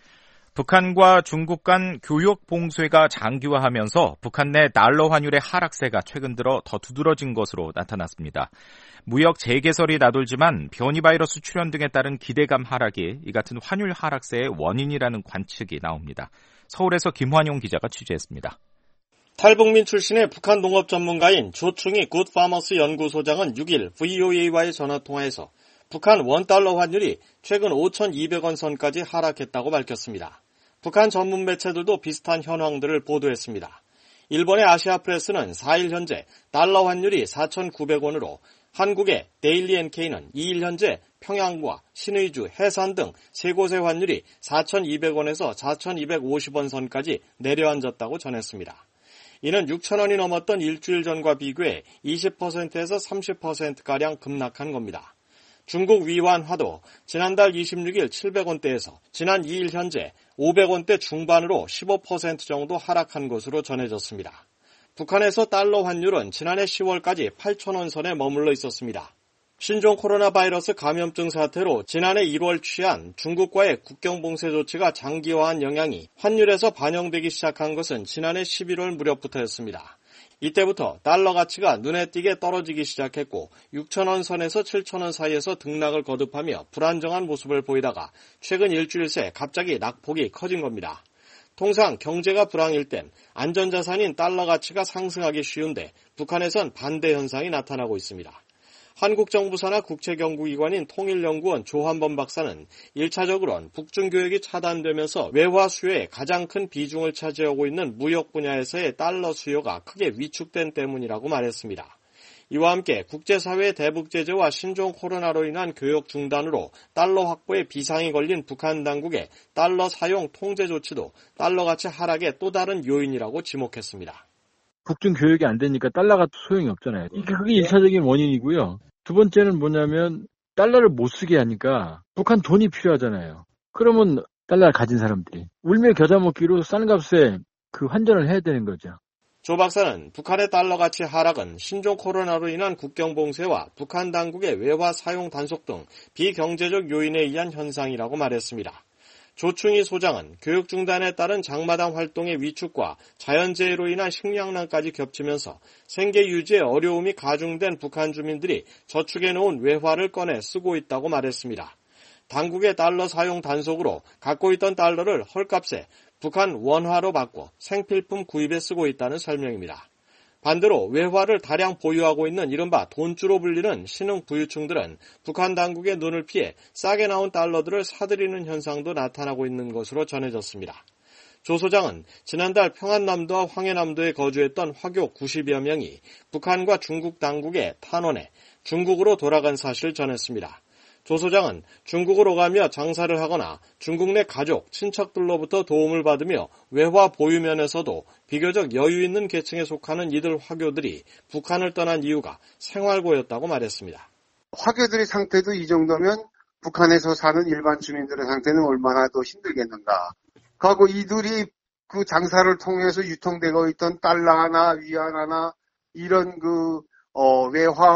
북한과 중국 간 교역 봉쇄가 장기화하면서 북한 내 달러 환율의 하락세가 최근 들어 더 두드러진 것으로 나타났습니다. 무역 재개설이 나돌지만 변이 바이러스 출현 등에 따른 기대감 하락이 이 같은 환율 하락세의 원인이라는 관측이 나옵니다. 서울에서 김환용 기자가 취재했습니다. 탈북민 출신의 북한 농업 전문가인 조충희 굿파머스 연구소장은 육 일 브이오에이와의 전화통화에서 북한 원달러 환율이 최근 오천이백 원 선까지 하락했다고 밝혔습니다. 북한 전문 매체들도 비슷한 현황들을 보도했습니다. 일본의 아시아프레스는 사 일 현재 달러 환율이 사천구백 원으로 한국의 데일리 엔케이는 이 일 현재 평양과 신의주, 해산 등 세 곳의 환율이 사천이백 원에서 사천이백오십 원 선까지 내려앉았다고 전했습니다. 이는 육천 원이 넘었던 일주일 전과 비교해 이십 퍼센트에서 삼십 퍼센트가량 급락한 겁니다. 중국 위완화도 지난달 이십육 일 칠백 원대에서 지난 이 일 현재 오백 원대 중반으로 십오 퍼센트 정도 하락한 것으로 전해졌습니다. 북한에서 달러 환율은 지난해 시월까지 팔천 원 선에 머물러 있었습니다. 신종 코로나 바이러스 감염증 사태로 지난해 일월 취한 중국과의 국경 봉쇄 조치가 장기화한 영향이 환율에서 반영되기 시작한 것은 지난해 십일월 무렵부터였습니다. 이때부터 달러 가치가 눈에 띄게 떨어지기 시작했고 육천 원 선에서 칠천 원 사이에서 등락을 거듭하며 불안정한 모습을 보이다가 최근 일주일 새 갑자기 낙폭이 커진 겁니다. 통상 경제가 불황일 땐 안전자산인 달러 가치가 상승하기 쉬운데 북한에선 반대 현상이 나타나고 있습니다. 한국 정부 산하 국제연구기관인 통일연구원 조한범 박사는 일 차적으로는 북중 교역이 차단되면서 외화 수요에 가장 큰 비중을 차지하고 있는 무역 분야에서의 달러 수요가 크게 위축된 때문이라고 말했습니다. 이와 함께 국제사회의 대북 제재와 신종 코로나로 인한 교역 중단으로 달러 확보에 비상이 걸린 북한 당국의 달러 사용 통제 조치도 달러 가치 하락의 또 다른 요인이라고 지목했습니다. 북중 교역이 안 되니까 달러가 소용이 없잖아요. 그게 일 차적인 원인이고요. 두 번째는 뭐냐면 달러를 못 쓰게 하니까 북한 돈이 필요하잖아요. 그러면 달러를 가진 사람들이 울며 겨자 먹기로 싼 값에 그 환전을 해야 되는 거죠. 조 박사는 북한의 달러 가치 하락은 신종 코로나로 인한 국경 봉쇄와 북한 당국의 외화 사용 단속 등 비경제적 요인에 의한 현상이라고 말했습니다. 조충희 소장은 교육 중단에 따른 장마당 활동의 위축과 자연재해로 인한 식량난까지 겹치면서 생계 유지에 어려움이 가중된 북한 주민들이 저축해놓은 외화를 꺼내 쓰고 있다고 말했습니다. 당국의 달러 사용 단속으로 갖고 있던 달러를 헐값에 북한 원화로 바꿔 생필품 구입에 쓰고 있다는 설명입니다. 반대로 외화를 다량 보유하고 있는 이른바 돈주로 불리는 신흥 부유층들은 북한 당국의 눈을 피해 싸게 나온 달러들을 사들이는 현상도 나타나고 있는 것으로 전해졌습니다. 조 소장은 지난달 평안남도와 황해남도에 거주했던 화교 구십여 명이 북한과 중국 당국의 탄원에 중국으로 돌아간 사실을 전했습니다. 조 소장은 중국으로 가며 장사를 하거나 중국 내 가족, 친척들로부터 도움을 받으며 외화 보유 면에서도 비교적 여유 있는 계층에 속하는 이들 화교들이 북한을 떠난 이유가 생활고였다고 말했습니다. 화교들의 상태도 이 정도면 북한에서 사는 일반 주민들의 상태는 얼마나 더 힘들겠는가. 하고 이들이 그 장사를 통해서 유통되고 있던 달러나 위안화나 이런 그, 어,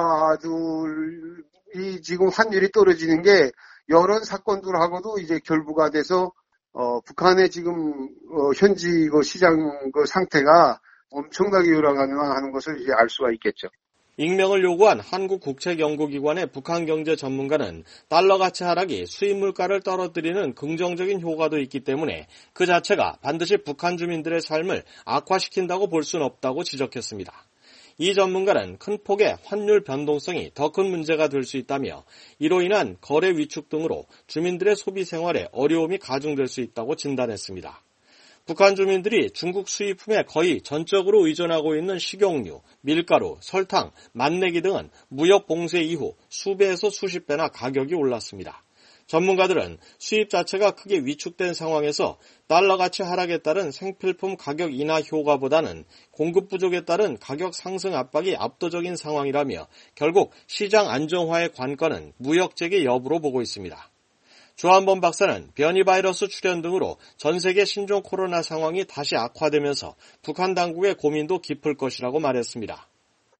외화들이 지금 환율이 떨어지는 게 여러 사건들하고도 이제 결부가 돼서, 어, 북한의 지금, 어, 현지 그 시장 그 상태가 엄청나게 열악하는 것을 이제 알 수가 있겠죠. 익명을 요구한 한국국책연구기관의 북한 경제 전문가는 달러 가치 하락이 수입 물가를 떨어뜨리는 긍정적인 효과도 있기 때문에 그 자체가 반드시 북한 주민들의 삶을 악화시킨다고 볼 수는 없다고 지적했습니다. 이 전문가는 큰 폭의 환율 변동성이 더 큰 문제가 될 수 있다며 이로 인한 거래 위축 등으로 주민들의 소비 생활에 어려움이 가중될 수 있다고 진단했습니다. 북한 주민들이 중국 수입품에 거의 전적으로 의존하고 있는 식용유, 밀가루, 설탕, 맛내기 등은 무역 봉쇄 이후 수배에서 수십 배나 가격이 올랐습니다. 전문가들은 수입 자체가 크게 위축된 상황에서 달러 가치 하락에 따른 생필품 가격 인하 효과보다는 공급 부족에 따른 가격 상승 압박이 압도적인 상황이라며 결국 시장 안정화의 관건은 무역 재개 여부로 보고 있습니다. 조한범 박사는 변이 바이러스 출현 등으로 전 세계 신종 코로나 상황이 다시 악화되면서 북한 당국의 고민도 깊을 것이라고 말했습니다.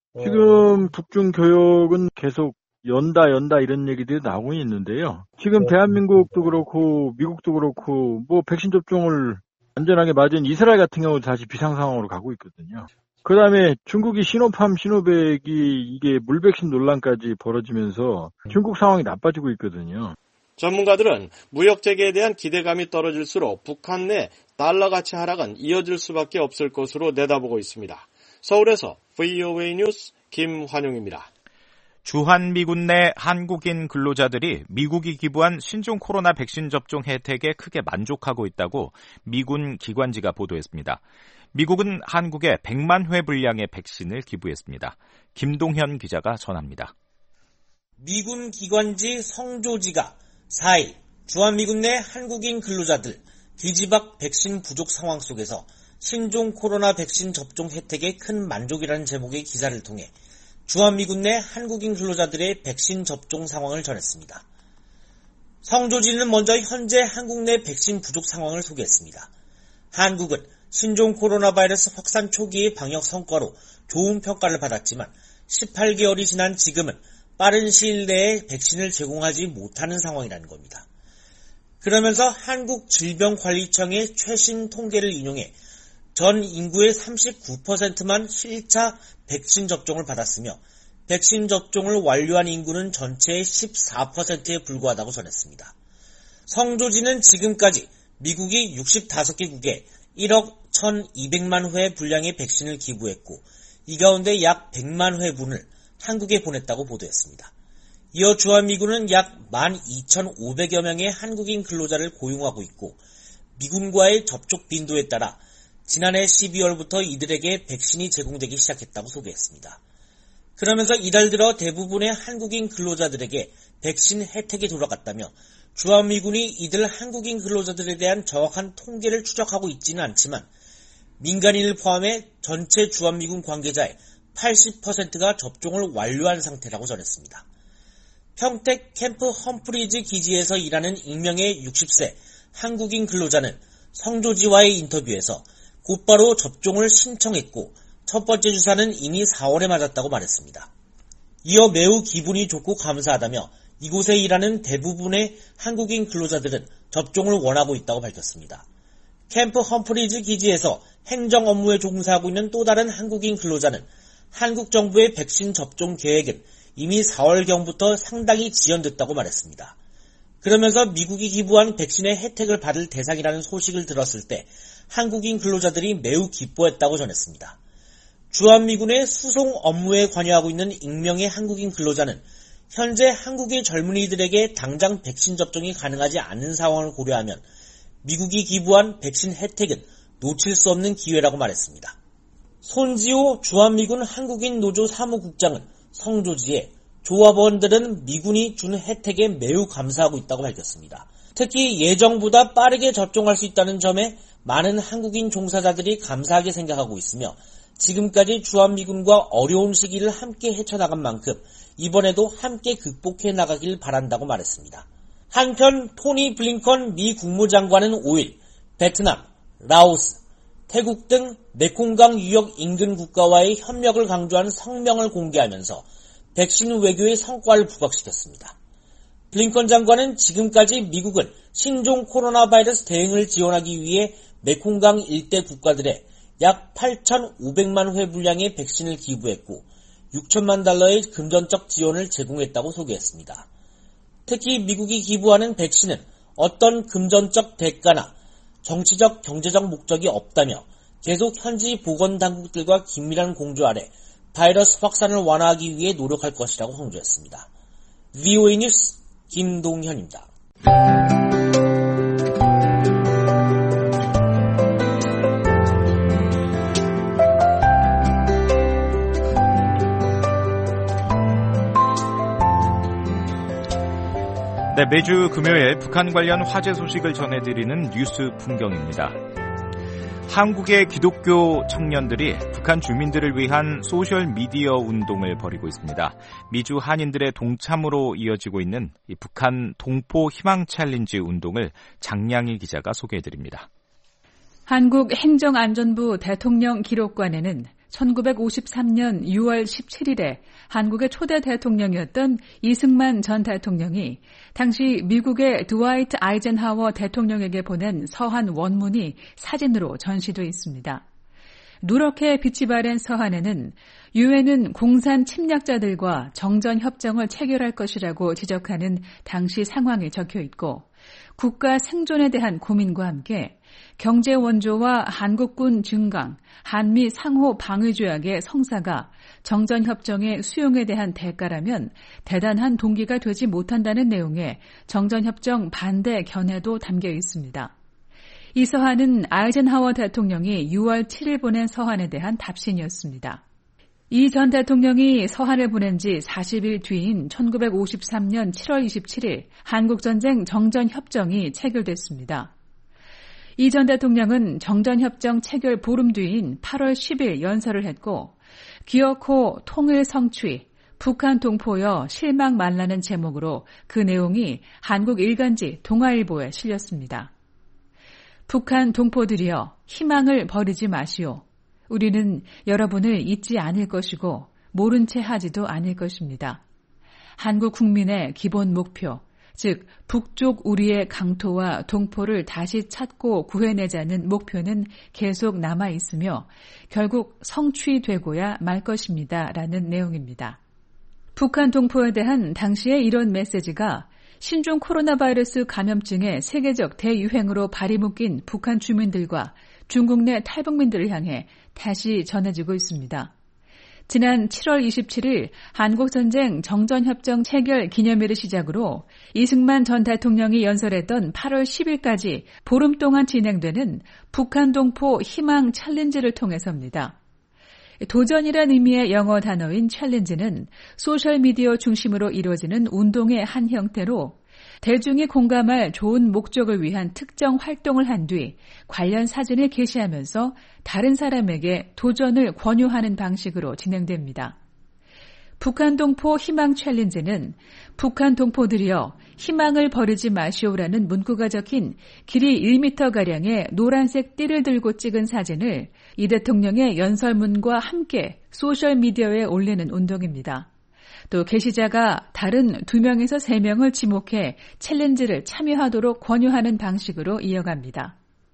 지금 북중 교역은 계속 연다 연다 이런 얘기들이 나오고 있는데요. 지금 대한민국도 그렇고 미국도 그렇고 뭐 백신 접종을 안전하게 맞은 이스라엘 같은 경우도 다시 비상 상황으로 가고 있거든요. 그 다음에 중국이 시노팜, 시노백이 이게 물백신 논란까지 벌어지면서 중국 상황이 나빠지고 있거든요. 전문가들은 무역 재개에 대한 기대감이 떨어질수록 북한 내 달러 가치 하락은 이어질 수밖에 없을 것으로 내다보고 있습니다. 서울에서 브이오에이 뉴스 김환용입니다. 주한미군 내 한국인 근로자들이 미국이 기부한 신종 코로나 백신 접종 혜택에 크게 만족하고 있다고 미군 기관지가 보도했습니다. 미국은 한국에 백만 회 분량의 백신을 기부했습니다. 김동현 기자가 전합니다. 미군 기관지 성조지가 사일 주한미군 내 한국인 근로자들 뒤지박 백신 부족 상황 속에서 신종 코로나 백신 접종 혜택에 큰 만족이라는 제목의 기사를 통해 주한미군 내 한국인 근로자들의 백신 접종 상황을 전했습니다. 성조지는 먼저 현재 한국 내 백신 부족 상황을 소개했습니다. 한국은 신종 코로나 바이러스 확산 초기의 방역 성과로 좋은 평가를 받았지만 십팔 개월이 지난 지금은 빠른 시일 내에 백신을 제공하지 못하는 상황이라는 겁니다. 그러면서 한국질병관리청의 최신 통계를 인용해 전 인구의 삼십구 퍼센트만 일 차 백신 접종을 받았으며 백신 접종을 완료한 인구는 전체의 십사 퍼센트에 불과하다고 전했습니다. 성조지는 지금까지 미국이 육십오 개국에 일억 천이백만 회 분량의 백신을 기부했고 이 가운데 약 백만 회분을 한국에 보냈다고 보도했습니다. 이어 주한미군은 약 만 이천오백여 명의 한국인 근로자를 고용하고 있고 미군과의 접촉 빈도에 따라 지난해 십이월부터 이들에게 백신이 제공되기 시작했다고 소개했습니다. 그러면서 이달 들어 대부분의 한국인 근로자들에게 백신 혜택이 돌아갔다며 주한미군이 이들 한국인 근로자들에 대한 정확한 통계를 추적하고 있지는 않지만 민간인을 포함해 전체 주한미군 관계자의 팔십 퍼센트가 접종을 완료한 상태라고 전했습니다. 평택 캠프 험프리즈 기지에서 일하는 익명의 육십 세 한국인 근로자는 성조지와의 인터뷰에서 곧바로 접종을 신청했고 첫 번째 주사는 이미 사월에 맞았다고 말했습니다. 이어 매우 기분이 좋고 감사하다며 이곳에 일하는 대부분의 한국인 근로자들은 접종을 원하고 있다고 밝혔습니다. 캠프 험프리즈 기지에서 행정 업무에 종사하고 있는 또 다른 한국인 근로자는 한국 정부의 백신 접종 계획은 이미 사월경부터 상당히 지연됐다고 말했습니다. 그러면서 미국이 기부한 백신의 혜택을 받을 대상이라는 소식을 들었을 때 한국인 근로자들이 매우 기뻐했다고 전했습니다. 주한미군의 수송 업무에 관여하고 있는 익명의 한국인 근로자는 현재 한국의 젊은이들에게 당장 백신 접종이 가능하지 않은 상황을 고려하면 미국이 기부한 백신 혜택은 놓칠 수 없는 기회라고 말했습니다. 손지호 주한미군 한국인 노조 사무국장은 성조지에 조합원들은 미군이 준 혜택에 매우 감사하고 있다고 밝혔습니다. 특히 예정보다 빠르게 접종할 수 있다는 점에 많은 한국인 종사자들이 감사하게 생각하고 있으며 지금까지 주한미군과 어려운 시기를 함께 헤쳐나간 만큼 이번에도 함께 극복해 나가길 바란다고 말했습니다. 한편 토니 블링컨 미 국무장관은 오일 베트남, 라오스, 태국 등 메콩강 유역 인근 국가와의 협력을 강조하는 성명을 공개하면서 백신 외교의 성과를 부각시켰습니다. 블링컨 장관은 지금까지 미국은 신종 코로나 바이러스 대응을 지원하기 위해 메콩강 일대 국가들에 약 팔천오백만 회 분량의 백신을 기부했고 육천만 달러의 금전적 지원을 제공했다고 소개했습니다. 특히 미국이 기부하는 백신은 어떤 금전적 대가나 정치적, 경제적 목적이 없다며 계속 현지 보건당국들과 긴밀한 공조 아래 바이러스 확산을 완화하기 위해 노력할 것이라고 강조했습니다. 브이오에이 뉴스 김동현입니다. 네, 매주 금요일 북한 관련 화제 소식을 전해드리는 뉴스 풍경입니다. 한국의 기독교 청년들이 북한 주민들을 위한 소셜미디어 운동을 벌이고 있습니다. 미주 한인들의 동참으로 이어지고 있는 이 북한 동포 희망 챌린지 운동을 장량희 기자가 소개해드립니다. 한국행정안전부 대통령 기록관에는 천구백오십삼 년 유월 십칠일에 한국의 초대 대통령이었던 이승만 전 대통령이 당시 미국의 드와이트 아이젠하워 대통령에게 보낸 서한 원문이 사진으로 전시돼 있습니다. 누렇게 빛이 바랜 서한에는 유엔은 공산 침략자들과 정전협정을 체결할 것이라고 지적하는 당시 상황이 적혀 있고 국가 생존에 대한 고민과 함께 경제 원조와 한국군 증강, 한미 상호 방위조약의 성사가 정전협정의 수용에 대한 대가라면 대단한 동기가 되지 못한다는 내용의 정전협정 반대 견해도 담겨 있습니다. 이 서한은 아이젠하워 대통령이 유월 칠일 보낸 서한에 대한 답신이었습니다. 이 전 대통령이 서한을 보낸 지 사십 일 뒤인 천구백오십삼 년 칠월 이십칠일 한국전쟁 정전협정이 체결됐습니다. 이 전 대통령은 정전협정 체결 보름 뒤인 팔월 십일 연설을 했고 기어코 통일 성취, 북한 동포여 실망 말라는 제목으로 그 내용이 한국 일간지 동아일보에 실렸습니다. 북한 동포들이여 희망을 버리지 마시오. 우리는 여러분을 잊지 않을 것이고 모른 채 하지도 않을 것입니다. 한국 국민의 기본 목표, 즉 북쪽 우리의 강토와 동포를 다시 찾고 구해내자는 목표는 계속 남아있으며 결국 성취되고야 말 것입니다. 라는 내용입니다. 북한 동포에 대한 당시의 이런 메시지가 신종 코로나 바이러스 감염증의 세계적 대유행으로 발이 묶인 북한 주민들과 중국 내 탈북민들을 향해 다시 전해지고 있습니다. 지난 칠월 이십칠일 한국전쟁 정전협정 체결 기념일을 시작으로 이승만 전 대통령이 연설했던 팔월 십일까지 보름 동안 진행되는 북한 동포 희망 챌린지를 통해서입니다. 도전이란 의미의 영어 단어인 챌린지는 소셜미디어 중심으로 이루어지는 운동의 한 형태로 대중이 공감할 좋은 목적을 위한 특정 활동을 한 뒤 관련 사진을 게시하면서 다른 사람에게 도전을 권유하는 방식으로 진행됩니다. 북한 동포 희망 챌린지는 북한 동포들이여 희망을 버리지 마시오라는 문구가 적힌 길이 일 미터가량의 노란색 띠를 들고 찍은 사진을 이 대통령의 연설문과 함께 소셜미디어에 올리는 운동입니다. 또 게시자가 다른 두 명에서 세 명을 지목해 챌린지를 참여하도록 권유하는 방식으로 이어갑니다.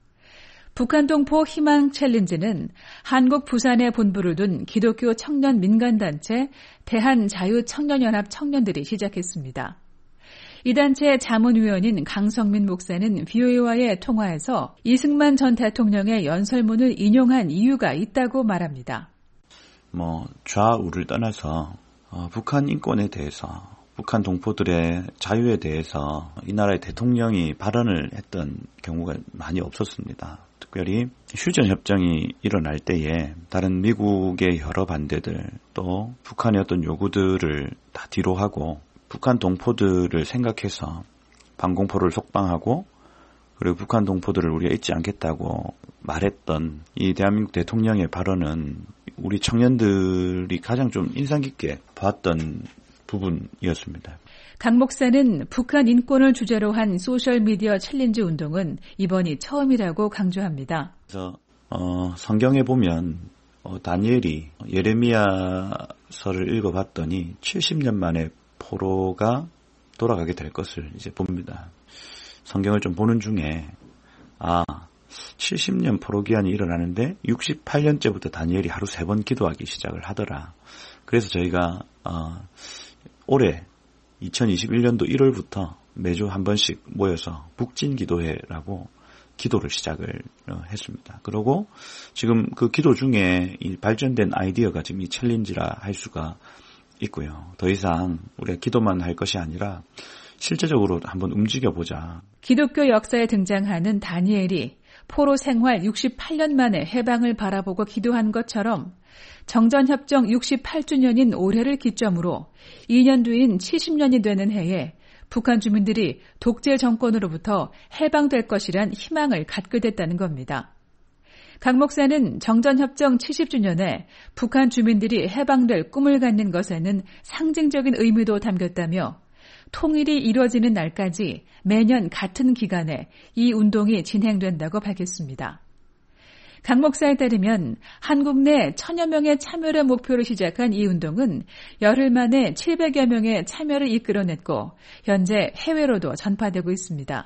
북한 동포 희망 챌린지는 한국 부산에 본부를 둔 기독교 청년 민간단체 대한자유청년연합 청년들이 시작했습니다. 이 단체 자문위원인 강성민 목사는 브이오에이와의 통화에서 이승만 전 대통령의 연설문을 인용한 이유가 있다고 말합니다. 뭐 좌우를 떠나서 어, 북한 인권에 대해서, 북한 동포들의 자유에 대해서 이 나라의 대통령이 발언을 했던 경우가 많이 없었습니다. 특별히 휴전 협정이 일어날 때에 다른 미국의 여러 반대들, 또 북한의 어떤 요구들을 다 뒤로 하고 북한 동포들을 생각해서 방공포를 속방하고 그리고 북한 동포들을 우리가 잊지 않겠다고 말했던 이 대한민국 대통령의 발언은 우리 청년들이 가장 좀 인상 깊게 봤던 부분이었습니다. 강 목사는 북한 인권을 주제로 한 소셜미디어 챌린지 운동은 이번이 처음이라고 강조합니다. 그래서 어, 성경에 보면 어, 다니엘이 예레미야서를 읽어봤더니 칠십 년 만에 포로가 돌아가게 될 것을 이제 봅니다. 성경을 좀 보는 중에 아 칠십 년 포로 기한이 일어나는데 육십팔 년째부터 다니엘이 하루 세 번 기도하기 시작을 하더라. 그래서 저희가 어, 올해 이천이십일 년도 일월부터 매주 한 번씩 모여서 북진기도회라고 기도를 시작을 했습니다. 그리고 지금 그 기도 중에 이 발전된 아이디어가 지금 이 챌린지라 할 수가 있고요. 더 이상 우리가 기도만 할 것이 아니라 실제적으로 한번 움직여보자. 기독교 역사에 등장하는 다니엘이 포로 생활 육십팔 년 만에 해방을 바라보고 기도한 것처럼 정전협정 육십팔 주년인 올해를 기점으로 이 년 뒤인 칠십 년이 되는 해에 북한 주민들이 독재 정권으로부터 해방될 것이란 희망을 갖게 됐다는 겁니다. 강 목사는 정전협정 칠십 주년에 북한 주민들이 해방될 꿈을 갖는 것에는 상징적인 의미도 담겼다며 통일이 이루어지는 날까지 매년 같은 기간에 이 운동이 진행된다고 밝혔습니다. 강 목사에 따르면 한국 내 천여 명의 참여를 목표로 시작한 이 운동은 열흘 만에 칠백여 명의 참여를 이끌어냈고 현재 해외로도 전파되고 있습니다.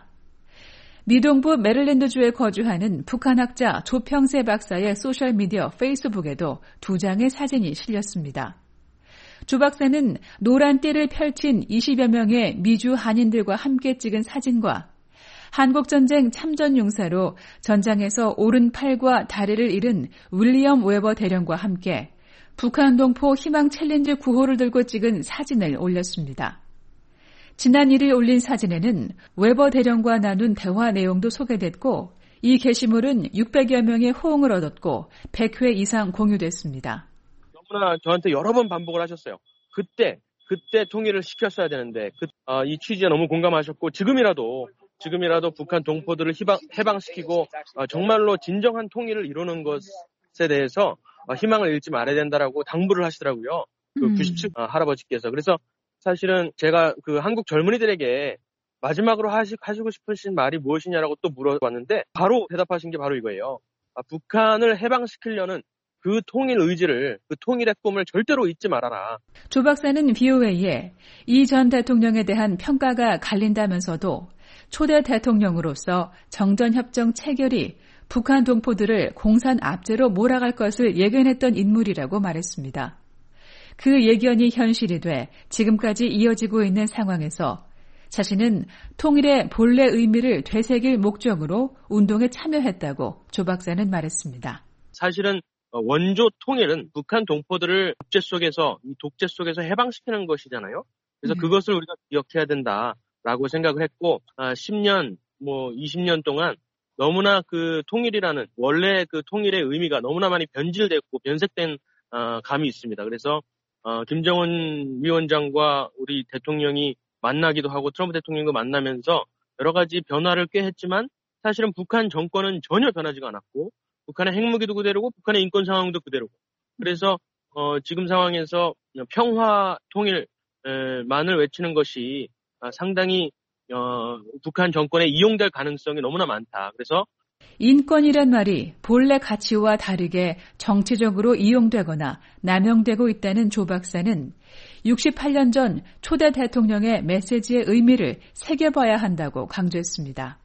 미동부 메릴랜드주에 거주하는 북한학자 조평세 박사의 소셜미디어 페이스북에도 두 장의 사진이 실렸습니다. 조 박사는 노란 띠를 펼친 이십여 명의 미주 한인들과 함께 찍은 사진과 한국전쟁 참전용사로 전장에서 오른팔과 다리를 잃은 윌리엄 웨버 대령과 함께 북한 동포 희망 챌린지 구호를 들고 찍은 사진을 올렸습니다. 지난 일 일 올린 사진에는 웨버 대령과 나눈 대화 내용도 소개됐고 이 게시물은 육백여 명의 호응을 얻었고 백 회 이상 공유됐습니다. 너무나 저한테 여러 번 반복을 하셨어요. 그때, 그때 통일을 시켰어야 되는데 그, 어, 이 취지에 너무 공감하셨고 지금이라도 지금이라도 북한 동포들을 희방, 해방시키고 어, 정말로 진정한 통일을 이루는 것에 대해서 어, 희망을 잃지 말아야 된다라고 당부를 하시더라고요. 그 음. 구십칠 어, 할아버지께서. 그래서 사실은 제가 그 한국 젊은이들에게 마지막으로 하시, 하시고 싶으신 말이 무엇이냐라고 또 물어봤는데 바로 대답하신 게 바로 이거예요. 아, 북한을 해방시키려는 그 통일 의지를, 그 통일의 꿈을 절대로 잊지 말아라. 조 박사는 브이오에이에 이 전 대통령에 대한 평가가 갈린다면서도 초대 대통령으로서 정전협정 체결이 북한 동포들을 공산 압제로 몰아갈 것을 예견했던 인물이라고 말했습니다. 그 예견이 현실이 돼 지금까지 이어지고 있는 상황에서 자신은 통일의 본래 의미를 되새길 목적으로 운동에 참여했다고 조 박사는 말했습니다. 사실은 원조 통일은 북한 동포들을 독재 속에서, 이 독재 속에서 해방시키는 것이잖아요. 그래서 네. 그것을 우리가 기억해야 된다라고 생각을 했고, 아, 십 년, 뭐 이십 년 동안 너무나 그 통일이라는 원래 그 통일의 의미가 너무나 많이 변질됐고 변색된 어, 감이 있습니다. 그래서 어, 김정은 위원장과 우리 대통령이 만나기도 하고 트럼프 대통령과 만나면서 여러 가지 변화를 꽤 했지만 사실은 북한 정권은 전혀 변하지가 않았고 북한의 핵무기도 그대로고 북한의 인권 상황도 그대로고 그래서 어, 지금 상황에서 평화 통일만을 외치는 것이 상당히 어, 북한 정권에 이용될 가능성이 너무나 많다. 그래서 인권이란 말이 본래 가치와 다르게 정치적으로 이용되거나 남용되고 있다는 조 박사는 육십팔 년 전 초대 대통령의 메시지의 의미를 새겨봐야 한다고 강조했습니다.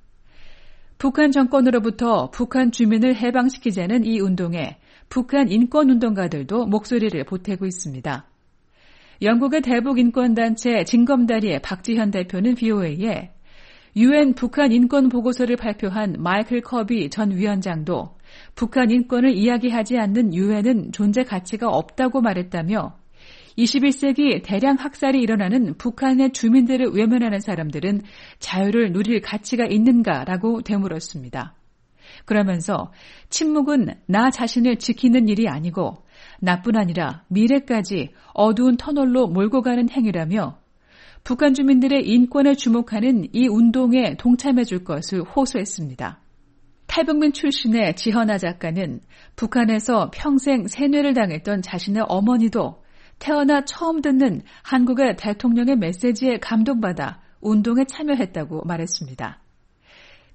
북한 정권으로부터 북한 주민을 해방시키자는 이 운동에 북한 인권운동가들도 목소리를 보태고 있습니다. 영국의 대북 인권단체 징검다리의 박지현 대표는 브이오에이에 유엔 북한 인권 보고서를 발표한 마이클 커비 전 위원장도 북한 인권을 이야기하지 않는 유엔은 존재 가치가 없다고 말했다며 이십일 세기 대량 학살이 일어나는 북한의 주민들을 외면하는 사람들은 자유를 누릴 가치가 있는가라고 되물었습니다. 그러면서 침묵은 나 자신을 지키는 일이 아니고 나뿐 아니라 미래까지 어두운 터널로 몰고 가는 행위라며 북한 주민들의 인권에 주목하는 이 운동에 동참해 줄 것을 호소했습니다. 탈북민 출신의 지헌아 작가는 북한에서 평생 세뇌를 당했던 자신의 어머니도 태어나 처음 듣는 한국의 대통령의 메시지에 감동받아 운동에 참여했다고 말했습니다.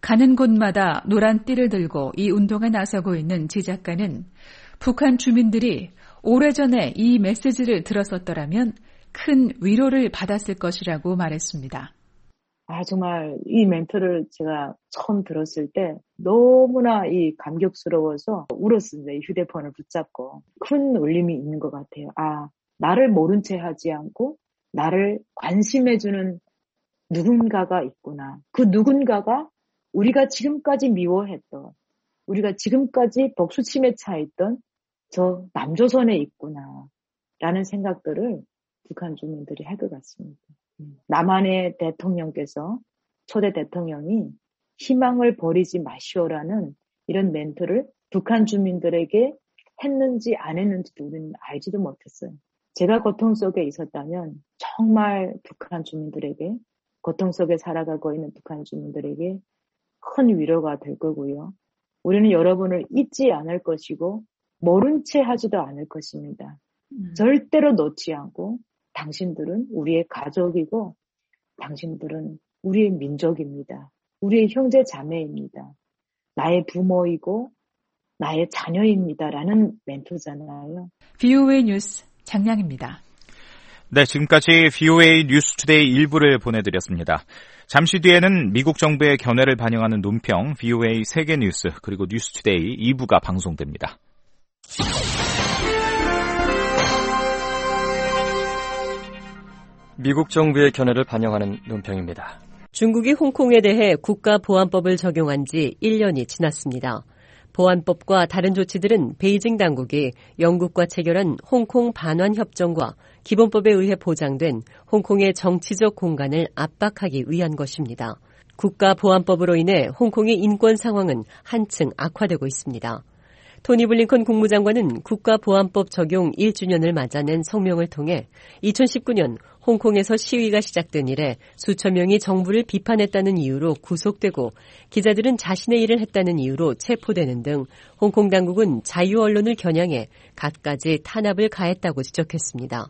가는 곳마다 노란 띠를 들고 이 운동에 나서고 있는 지 작가는 북한 주민들이 오래전에 이 메시지를 들었었더라면 큰 위로를 받았을 것이라고 말했습니다. 아, 정말 이 멘트를 제가 처음 들었을 때 너무나 이 감격스러워서 울었습니다. 이 휴대폰을 붙잡고. 큰 울림이 있는 것 같아요. 아, 나를 모른 채 하지 않고 나를 관심해주는 누군가가 있구나. 그 누군가가 우리가 지금까지 미워했던, 우리가 지금까지 복수침에 차있던 저 남조선에 있구나 라는 생각들을 북한 주민들이 할 것 같습니다. 남한의 대통령께서, 초대 대통령이 희망을 버리지 마시오라는 이런 멘트를 북한 주민들에게 했는지 안 했는지도 우리는 알지도 못했어요. 제가 고통 속에 있었다면 정말 북한 주민들에게, 고통 속에 살아가고 있는 북한 주민들에게 큰 위로가 될 거고요. 우리는 여러분을 잊지 않을 것이고 모른 채 하지도 않을 것입니다. 음. 절대로 놓지 않고 당신들은 우리의 가족이고 당신들은 우리의 민족입니다. 우리의 형제 자매입니다. 나의 부모이고 나의 자녀입니다라는 멘트잖아요. 브이오에이 뉴스 장량입니다. 네, 지금까지 브이오에이 뉴스투데이 일부를 보내드렸습니다. 잠시 뒤에는 미국 정부의 견해를 반영하는 논평 브이오에이 세계뉴스 그리고 뉴스투데이 이 부가 방송됩니다. 미국 정부의 견해를 반영하는 논평입니다. 중국이 홍콩에 대해 국가보안법을 적용한 지 일 년이 지났습니다. 보안법과 다른 조치들은 베이징 당국이 영국과 체결한 홍콩 반환 협정과 기본법에 의해 보장된 홍콩의 정치적 공간을 압박하기 위한 것입니다. 국가보안법으로 인해 홍콩의 인권 상황은 한층 악화되고 있습니다. 토니 블링컨 국무장관은 국가보안법 적용 일 주년을 맞아낸 성명을 통해 이천십구 년 홍콩에서 시위가 시작된 이래 수천 명이 정부를 비판했다는 이유로 구속되고 기자들은 자신의 일을 했다는 이유로 체포되는 등 홍콩 당국은 자유 언론을 겨냥해 갖가지 탄압을 가했다고 지적했습니다.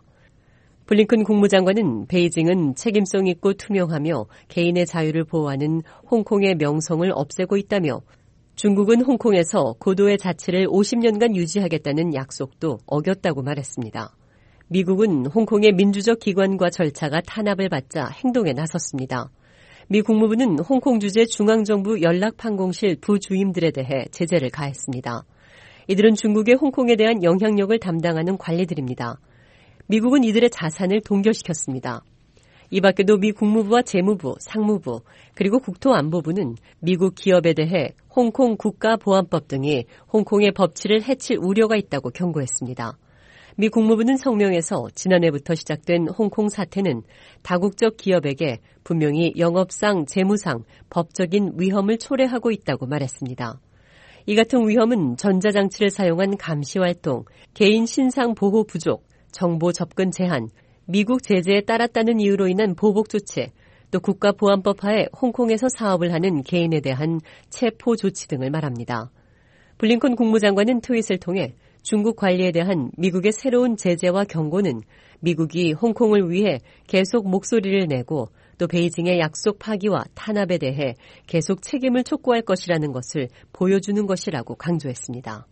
블링컨 국무장관은 베이징은 책임성 있고 투명하며 개인의 자유를 보호하는 홍콩의 명성을 없애고 있다며 중국은 홍콩에서 고도의 자치를 오십 년간 유지하겠다는 약속도 어겼다고 말했습니다. 미국은 홍콩의 민주적 기관과 절차가 탄압을 받자 행동에 나섰습니다. 미 국무부는 홍콩 주재 중앙정부 연락판공실 부주임들에 대해 제재를 가했습니다. 이들은 중국의 홍콩에 대한 영향력을 담당하는 관리들입니다. 미국은 이들의 자산을 동결시켰습니다. 이 밖에도 미 국무부와 재무부, 상무부, 그리고 국토안보부는 미국 기업에 대해 홍콩 국가보안법 등이 홍콩의 법치를 해칠 우려가 있다고 경고했습니다. 미 국무부는 성명에서 지난해부터 시작된 홍콩 사태는 다국적 기업에게 분명히 영업상, 재무상, 법적인 위험을 초래하고 있다고 말했습니다. 이 같은 위험은 전자장치를 사용한 감시활동, 개인 신상 보호 부족, 정보 접근 제한, 미국 제재에 따랐다는 이유로 인한 보복 조치, 또 국가보안법 하에 홍콩에서 사업을 하는 개인에 대한 체포 조치 등을 말합니다. 블링컨 국무장관은 트윗을 통해 중국 관리에 대한 미국의 새로운 제재와 경고는 미국이 홍콩을 위해 계속 목소리를 내고 또 베이징의 약속 파기와 탄압에 대해 계속 책임을 촉구할 것이라는 것을 보여주는 것이라고 강조했습니다.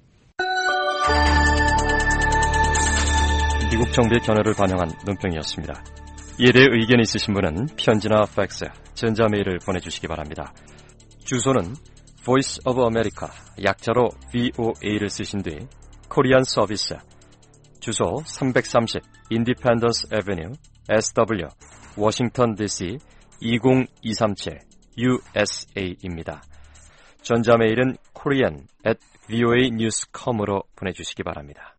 미국 정부의 견해를 반영한 논평이었습니다. 이에 대해 의견이 있으신 분은 편지나 팩스, 전자메일을 보내주시기 바랍니다. 주소는 Voice of America, 약자로 브이오에이를 쓰신 뒤 코리안 서비스, 주소 삼백삼십 Independence Avenue, 에스더블유, 워싱턴 디씨 이공이삼칠 유에스에이입니다. 전자메일은 korean at 브이오에이 뉴스 닷컴으로 보내주시기 바랍니다.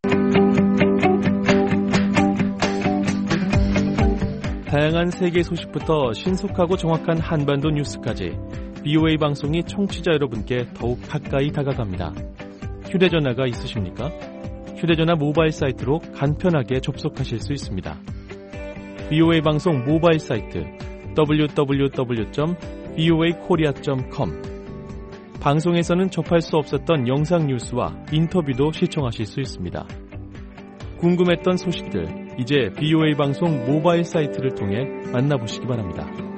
다양한 세계 소식부터 신속하고 정확한 한반도 뉴스까지 브이오에이 방송이 청취자 여러분께 더욱 가까이 다가갑니다. 휴대전화가 있으십니까? 휴대전화 모바일 사이트로 간편하게 접속하실 수 있습니다. 브이오에이 방송 모바일 사이트 더블유 더블유 더블유 점 브이오에이 코리아 점 컴 방송에서는 접할 수 없었던 영상 뉴스와 인터뷰도 시청하실 수 있습니다. 궁금했던 소식들, 이제 브이오에이 방송 모바일 사이트를 통해 만나보시기 바랍니다.